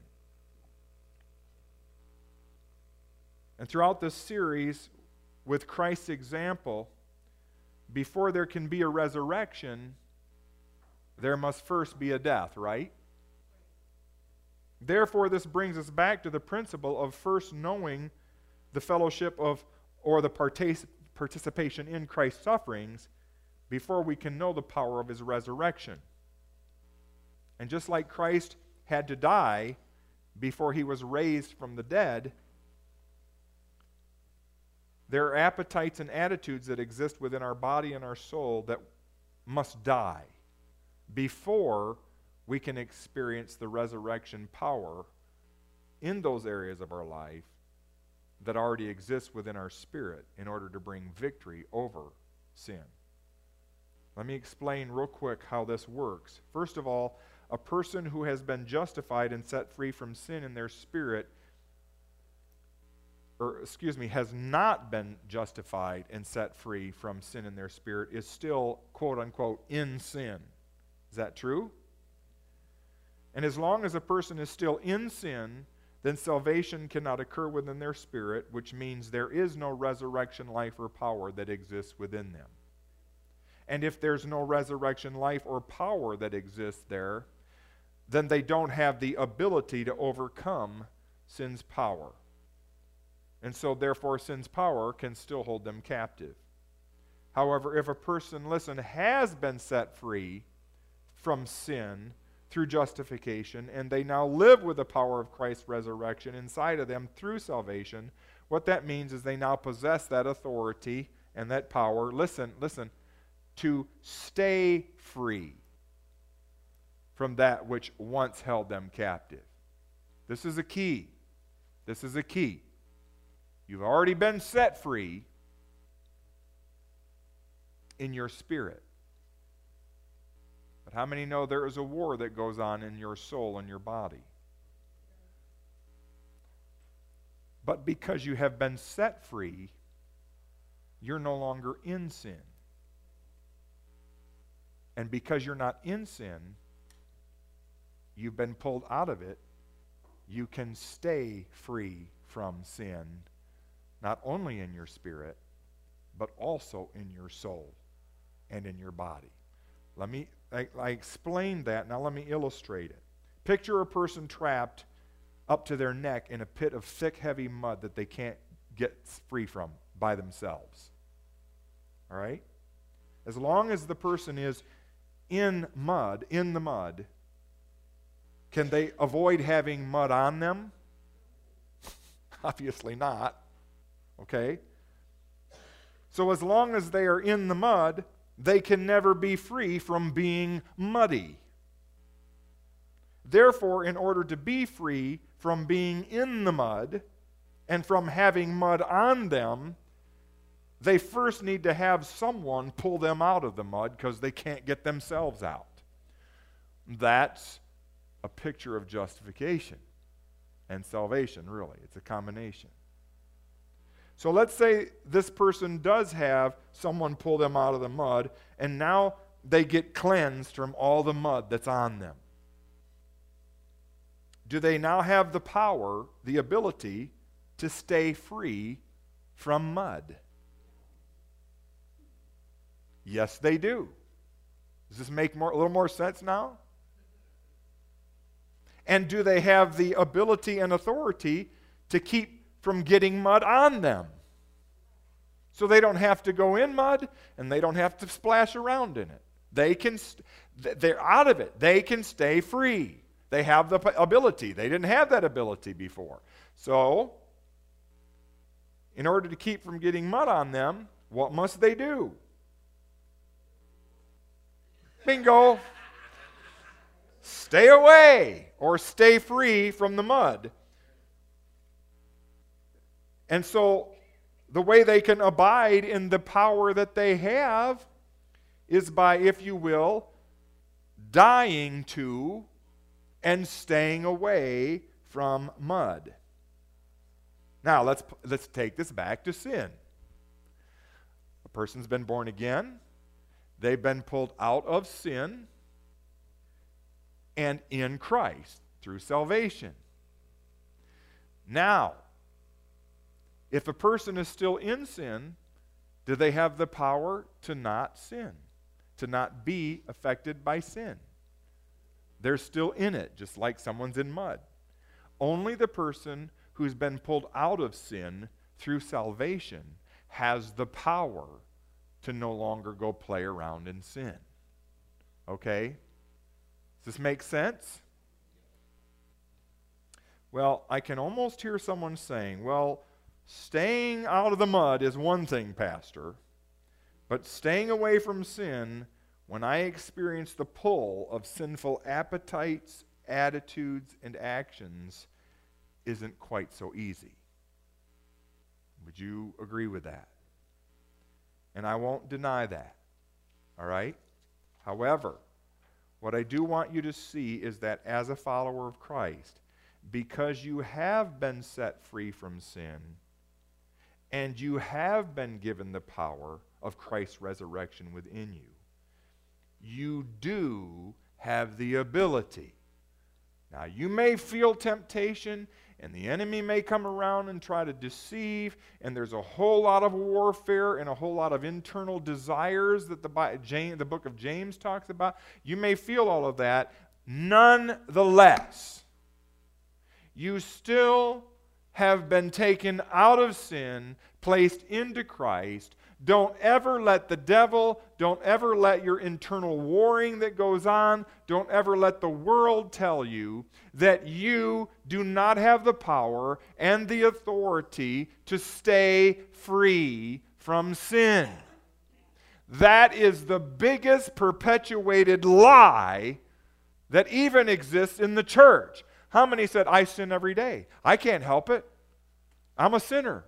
And throughout this series, with Christ's example, before there can be a resurrection, there must first be a death, right? Therefore, this brings us back to the principle of first knowing the fellowship of, or the partic- participation in Christ's sufferings before we can know the power of his resurrection. And just like Christ had to die before he was raised from the dead, there are appetites and attitudes that exist within our body and our soul that must die before we can experience the resurrection power in those areas of our life that already exist within our spirit in order to bring victory over sin. Let me explain real quick how this works. First of all, a person who has been justified and set free from sin in their spirit, or excuse me, has not been justified and set free from sin in their spirit, is still, quote unquote, in sin. Is that true? And as long as a person is still in sin, then salvation cannot occur within their spirit, which means there is no resurrection life or power that exists within them. And if there's no resurrection life or power that exists there, then they don't have the ability to overcome sin's power. And so, therefore, sin's power can still hold them captive. However, if a person, listen, has been set free from sin through justification, and they now live with the power of Christ's resurrection inside of them through salvation, what that means is they now possess that authority and that power, listen, listen, to stay free from that which once held them captive. This is a key. This is a key. You've already been set free in your spirit. But how many know there is a war that goes on in your soul and your body? But because you have been set free, you're no longer in sin. And because you're not in sin, you've been pulled out of it, you can stay free from sin, not only in your spirit, but also in your soul and in your body. Let me, I, I explained that, now let me illustrate it. Picture a person trapped up to their neck in a pit of thick, heavy mud that they can't get free from by themselves. All right? As long as the person is in mud, in the mud, can they avoid having mud on them? Obviously not. Okay? So as long as they are in the mud, they can never be free from being muddy. Therefore, in order to be free from being in the mud and from having mud on them, they first need to have someone pull them out of the mud because they can't get themselves out. That's a picture of justification and salvation, really. It's a combination. So let's say this person does have someone pull them out of the mud, and now they get cleansed from all the mud that's on them. Do they now have the power, the ability to stay free from mud? Yes, they do. Does this make more, a little more sense now? And do they have the ability and authority to keep from getting mud on them? So they don't have to go in mud and they don't have to splash around in it. They can, they're out of it. They can stay free. They have the ability. They didn't have that ability before. So, in order to keep from getting mud on them, what must they do? Bingo! Stay away or stay free from the mud. And so, the way they can abide in the power that they have is by, if you will, dying to and staying away from mud. Now, let's, let's take this back to sin. A person's been born again. They've been pulled out of sin and in Christ through salvation. Now, if a person is still in sin, do they have the power to not sin, to not be affected by sin? They're still in it, just like someone's in mud. Only the person who's been pulled out of sin through salvation has the power to no longer go play around in sin. Okay? Does this make sense? Well, I can almost hear someone saying, well, staying out of the mud is one thing, Pastor, but staying away from sin, when I experience the pull of sinful appetites, attitudes, and actions, isn't quite so easy. Would you agree with that? And I won't deny that. All right? However, what I do want you to see is that as a follower of Christ, because you have been set free from sin, and you have been given the power of Christ's resurrection within you, you do have the ability. Now, you may feel temptation, and the enemy may come around and try to deceive, and there's a whole lot of warfare and a whole lot of internal desires that the, James, the book of James talks about. You may feel all of that. Nonetheless, you still have been taken out of sin, placed into Christ. Don't ever let the devil, don't ever let your internal warring that goes on, don't ever let the world tell you that you do not have the power and the authority to stay free from sin. That is the biggest perpetuated lie that even exists in the church. How many said, I sin every day? I can't help it. I'm a sinner.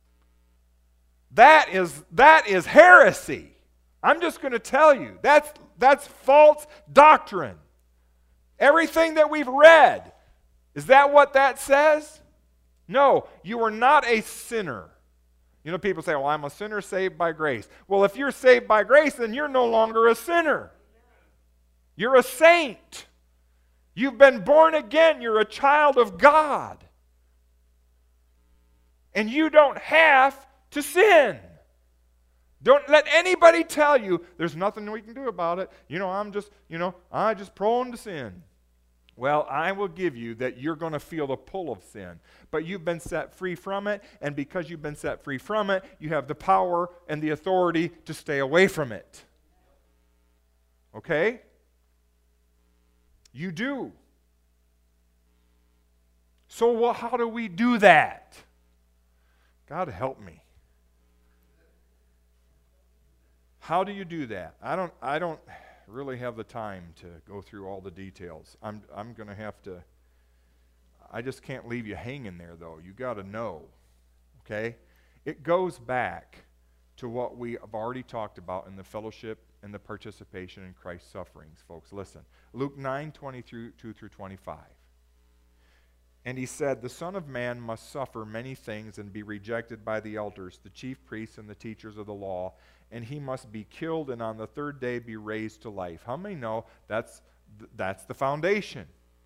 That is, that is heresy. I'm just going to tell you. That's, that's false doctrine. Everything that we've read, is that what that says? No, you are not a sinner. You know, people say, well, I'm a sinner saved by grace. Well, if you're saved by grace, then you're no longer a sinner. You're a saint. You've been born again. You're a child of God. And you don't have to sin. Don't let anybody tell you there's nothing we can do about it. You know, I'm just, you know, I'm just prone to sin. Well, I will give you that you're going to feel the pull of sin. But you've been set free from it, and because you've been set free from it, you have the power and the authority to stay away from it. Okay? You do. So well, how do we do that? God help me. How do you do that? I don't I don't really have the time to go through all the details. I'm I'm going to have to I just can't leave you hanging there though. You got to know. Okay? It goes back to what we have already talked about in the fellowship and the participation in Christ's sufferings, folks. Listen. Luke nine twenty-two through twenty-five. And he said, the Son of Man must suffer many things and be rejected by the elders, the chief priests, and the teachers of the law, and he must be killed and on the third day be raised to life. How many know that's, that's the foundation?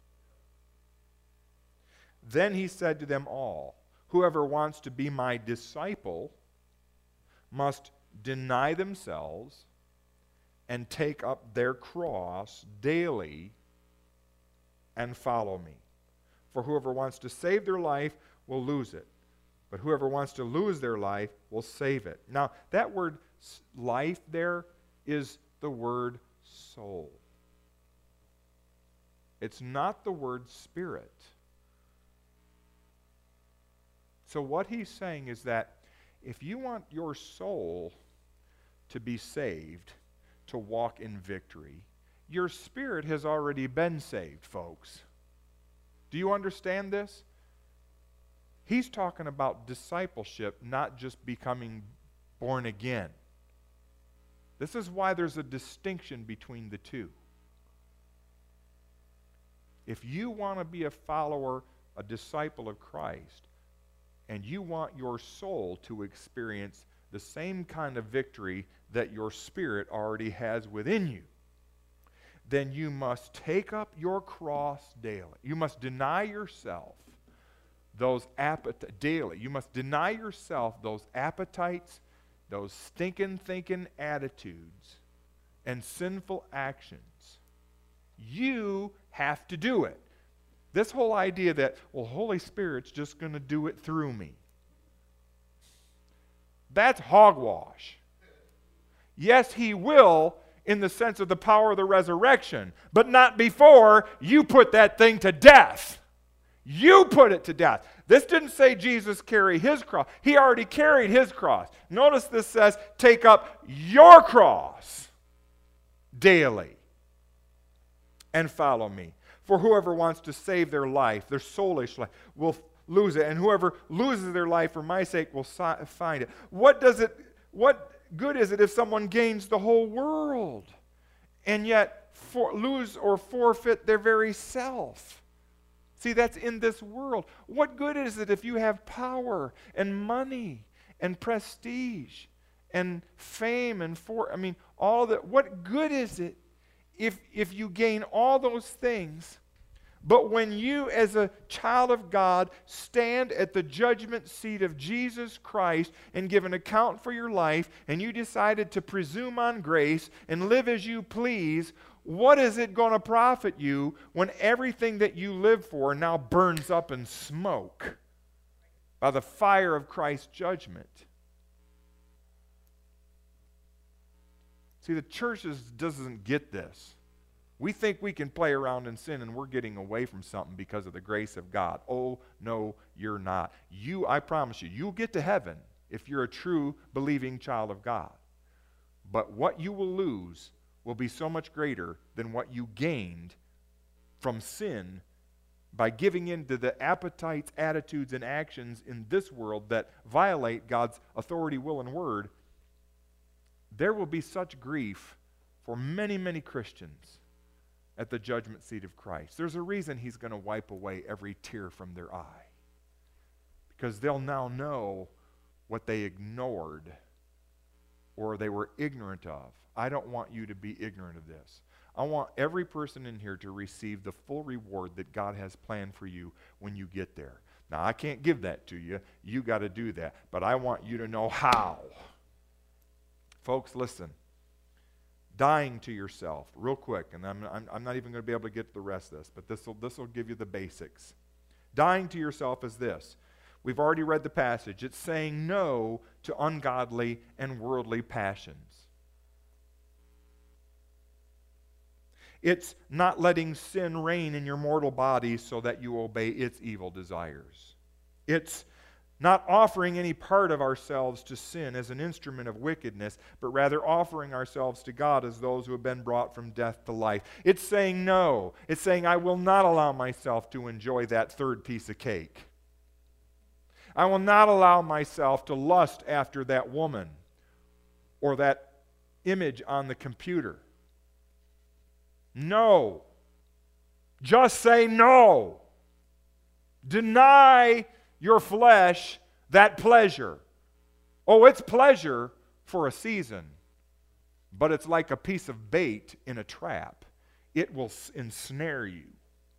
Then he said to them all, whoever wants to be my disciple must deny themselves and take up their cross daily and follow me. For whoever wants to save their life will lose it. But whoever wants to lose their life will save it. Now, that word life there is the word soul. It's not the word spirit. So what he's saying is that if you want your soul to be saved, to walk in victory, your spirit has already been saved, folks. Do you understand this? He's talking about discipleship, not just becoming born again. This is why there's a distinction between the two. If you want to be a follower, a disciple of Christ, and you want your soul to experience the same kind of victory that your spirit already has within you, then you must take up your cross daily. You must deny yourself those appetites daily. You must deny yourself those appetites, those stinking thinking attitudes, and sinful actions. You have to do it. This whole idea that, well, Holy Spirit's just going to do it through me. That's hogwash. Yes, He will, in the sense of the power of the resurrection, but not before you put that thing to death. You put it to death. This didn't say Jesus carry His cross. He already carried His cross. Notice this says, take up your cross daily and follow me. For whoever wants to save their life, their soulish life, will lose it. And whoever loses their life for my sake will si- find it. What does it, what good is it if someone gains the whole world and yet for, lose or forfeit their very self? See, that's in this world. What good is it if you have power and money and prestige and fame and for, I mean, all that. What good is it if, if you gain all those things, but when you as a child of God stand at the judgment seat of Jesus Christ and give an account for your life, and you decided to presume on grace and live as you please, what is it going to profit you when everything that you live for now burns up in smoke by the fire of Christ's judgment? See, the church is, doesn't get this. We think we can play around in sin and we're getting away from something because of the grace of God. Oh, no, you're not. You, I promise you, you'll get to heaven if you're a true believing child of God. But what you will lose will be so much greater than what you gained from sin by giving in to the appetites, attitudes, and actions in this world that violate God's authority, will, and word. There will be such grief for many, many Christians at the judgment seat of Christ. There's a reason He's going to wipe away every tear from their eye, because they'll now know what they ignored or they were ignorant of. I don't want you to be ignorant of this. I want every person in here to receive the full reward that God has planned for you when you get there. Now, I can't give that to you. You got to do that. But I want you to know how. Folks, listen. Dying to yourself, real quick, and I'm, I'm, I'm not even going to be able to get to the rest of this, but this will this will give you the basics. Dying to yourself is this. We've already read the passage. It's saying no to ungodly and worldly passions. It's not letting sin reign in your mortal body so that you obey its evil desires. It's not offering any part of ourselves to sin as an instrument of wickedness, but rather offering ourselves to God as those who have been brought from death to life. It's saying no. It's saying I will not allow myself to enjoy that third piece of cake. I will not allow myself to lust after that woman or that image on the computer. No. Just say no. Deny your flesh that pleasure. Oh, it's pleasure for a season, but it's like a piece of bait in a trap. It will ensnare you.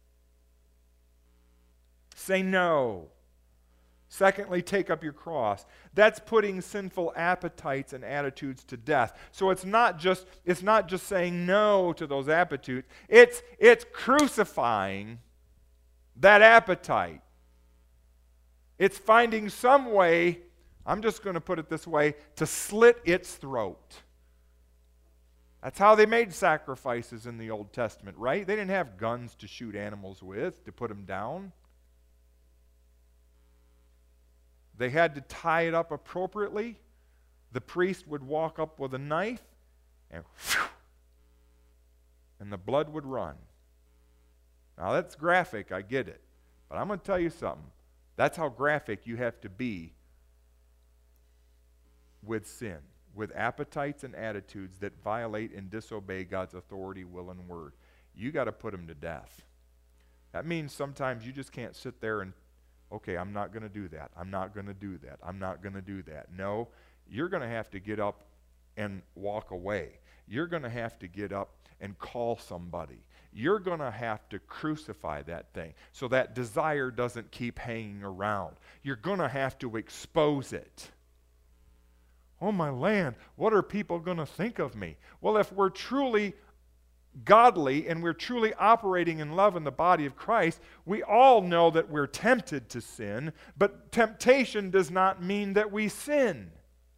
Say no. Secondly, take up your cross. That's putting sinful appetites and attitudes to death. So it's not just it's not just saying no to those appetites. It's it's crucifying that appetite. It's finding some way, I'm just going to put it this way, to slit its throat. That's how they made sacrifices in the Old Testament, right? They didn't have guns to shoot animals with, to put them down. They had to tie it up appropriately. The priest would walk up with a knife, and whew, and the blood would run. Now that's graphic, I get it. But I'm going to tell you something. That's how graphic you have to be with sin, with appetites and attitudes that violate and disobey God's authority, will, and word. You got to put them to death. That means sometimes you just can't sit there and, okay, I'm not going to do that. I'm not going to do that. I'm not going to do that. No, you're going to have to get up and walk away. You're going to have to get up and call somebody. You're going to have to crucify that thing so that desire doesn't keep hanging around. You're going to have to expose it. Oh my land, what are people going to think of me? Well, if we're truly godly and we're truly operating in love in the body of Christ, we all know that we're tempted to sin, but temptation does not mean that we sin.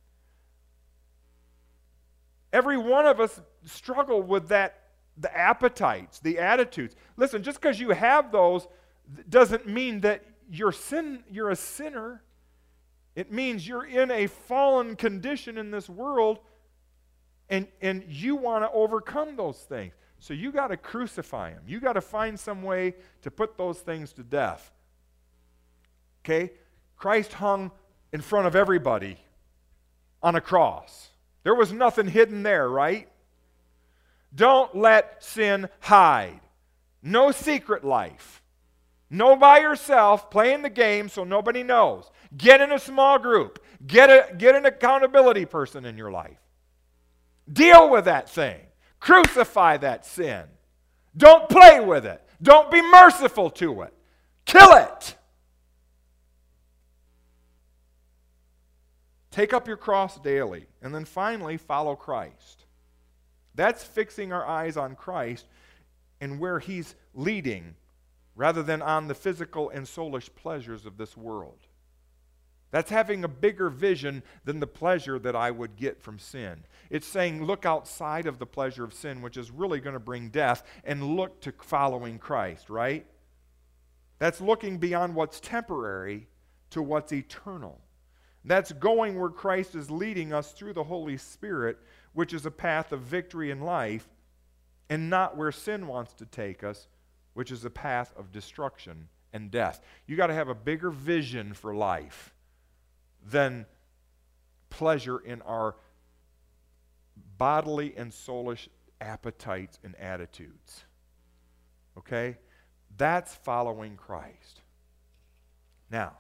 Every one of us struggle with that, the appetites, the attitudes. Listen, just because you have those doesn't mean that you're sin, you're a sinner. It means you're in a fallen condition in this world, and, and you want to overcome those things. So you got to crucify them. You got to find some way to put those things to death. Okay? Christ hung in front of everybody on a cross. There was nothing hidden there, right? Don't let sin hide. No secret life. No by yourself, playing the game so nobody knows. Get in a small group. Get, a, get an accountability person in your life. Deal with that thing. Crucify that sin. Don't play with it. Don't be merciful to it. Kill it. Take up your cross daily. And then finally, follow Christ. That's fixing our eyes on Christ and where He's leading, rather than on the physical and soulish pleasures of this world. That's having a bigger vision than the pleasure that I would get from sin. It's saying look outside of the pleasure of sin, which is really going to bring death, and look to following Christ, right? That's looking beyond what's temporary to what's eternal. That's going where Christ is leading us through the Holy Spirit, which is a path of victory in life, and not where sin wants to take us, which is a path of destruction and death. You got to have a bigger vision for life than pleasure in our bodily and soulish appetites and attitudes. Okay? That's following Christ. Now,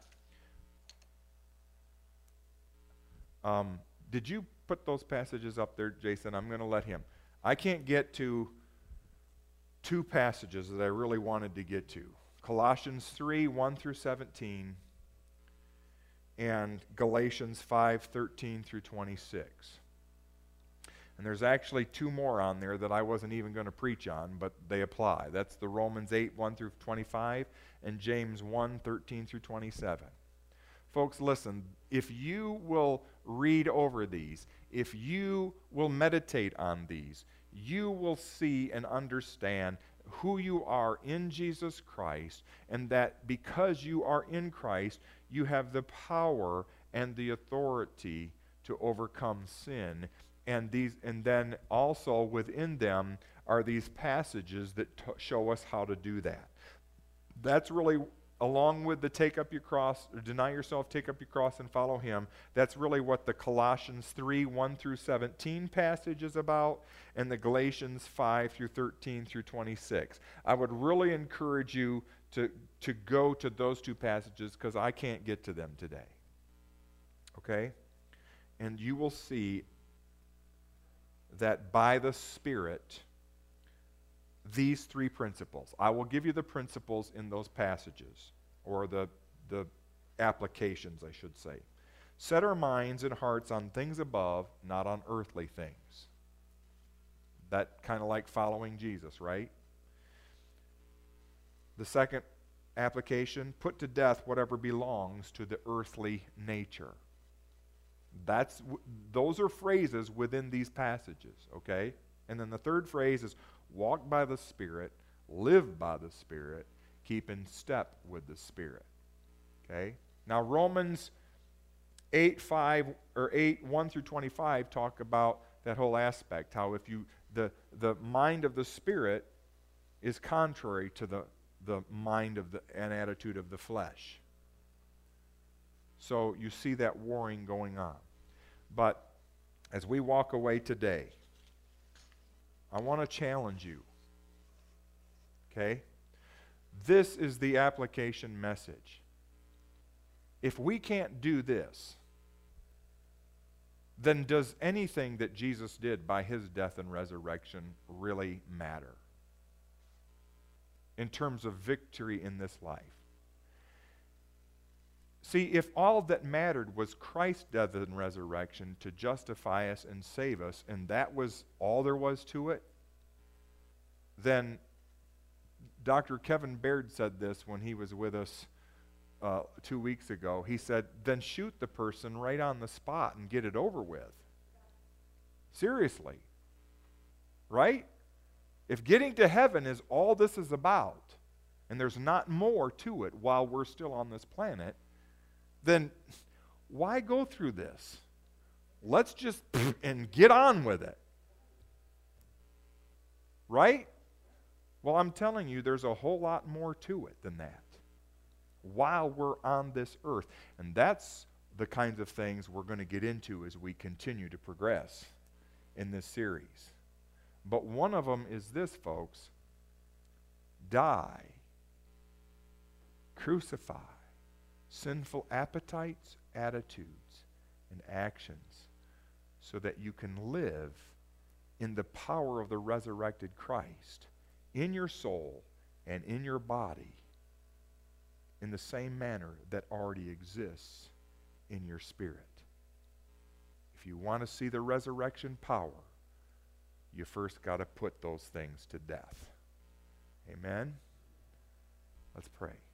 um, did you put those passages up there, Jason? I'm going to let him. I can't get to two passages that I really wanted to get to. Colossians three, one through seventeen, and Galatians five, thirteen through twenty-six. And there's actually two more on there that I wasn't even going to preach on, but they apply. That's the Romans eight, one through twenty-five, and James one, thirteen through twenty-seven. Folks, listen, if you will read over these, if you will meditate on these, you will see and understand who you are in Jesus Christ, and that because you are in Christ, you have the power and the authority to overcome sin. And these, and then also within them are these passages that t- show us how to do that. That's really, along with the take up your cross, or deny yourself, take up your cross and follow Him, that's really what the Colossians three, one through seventeen passage is about, and the Galatians five through thirteen through twenty-six. I would really encourage you to, to go to those two passages, because I can't get to them today. Okay? And you will see that by the Spirit, these three principles, I will give you the principles in those passages, or the, the applications, I should say. Set our minds and hearts on things above, not on earthly things. That kind of like following Jesus, right? The second application, put to death whatever belongs to the earthly nature. That's, those are phrases within these passages, okay? And then the third phrase is walk by the Spirit, live by the Spirit, keep in step with the Spirit. Okay? Now Romans eight, five, or eight, one through twenty-five talk about that whole aspect, how if you the the mind of the Spirit is contrary to the, the mind of the and attitude of the flesh. So you see that warring going on. But as we walk away today, I want to challenge you. Okay? This is the application message. If we can't do this, then does anything that Jesus did by his death and resurrection really matter in terms of victory in this life? See, if all that mattered was Christ's death and resurrection to justify us and save us, and that was all there was to it, then Doctor Kevin Baird said this when he was with us uh, two weeks ago. He said, then shoot the person right on the spot and get it over with. Seriously. Right? If getting to heaven is all this is about, and there's not more to it while we're still on this planet, then why go through this? Let's just and get on with it. Right? Well, I'm telling you, there's a whole lot more to it than that while we're on this earth. And that's the kinds of things we're going to get into as we continue to progress in this series. But one of them is this, folks. Die. Crucify sinful appetites, attitudes, and actions so that you can live in the power of the resurrected Christ in your soul and in your body in the same manner that already exists in your spirit. If you want to see the resurrection power, you first got to put those things to death. Amen? Let's pray.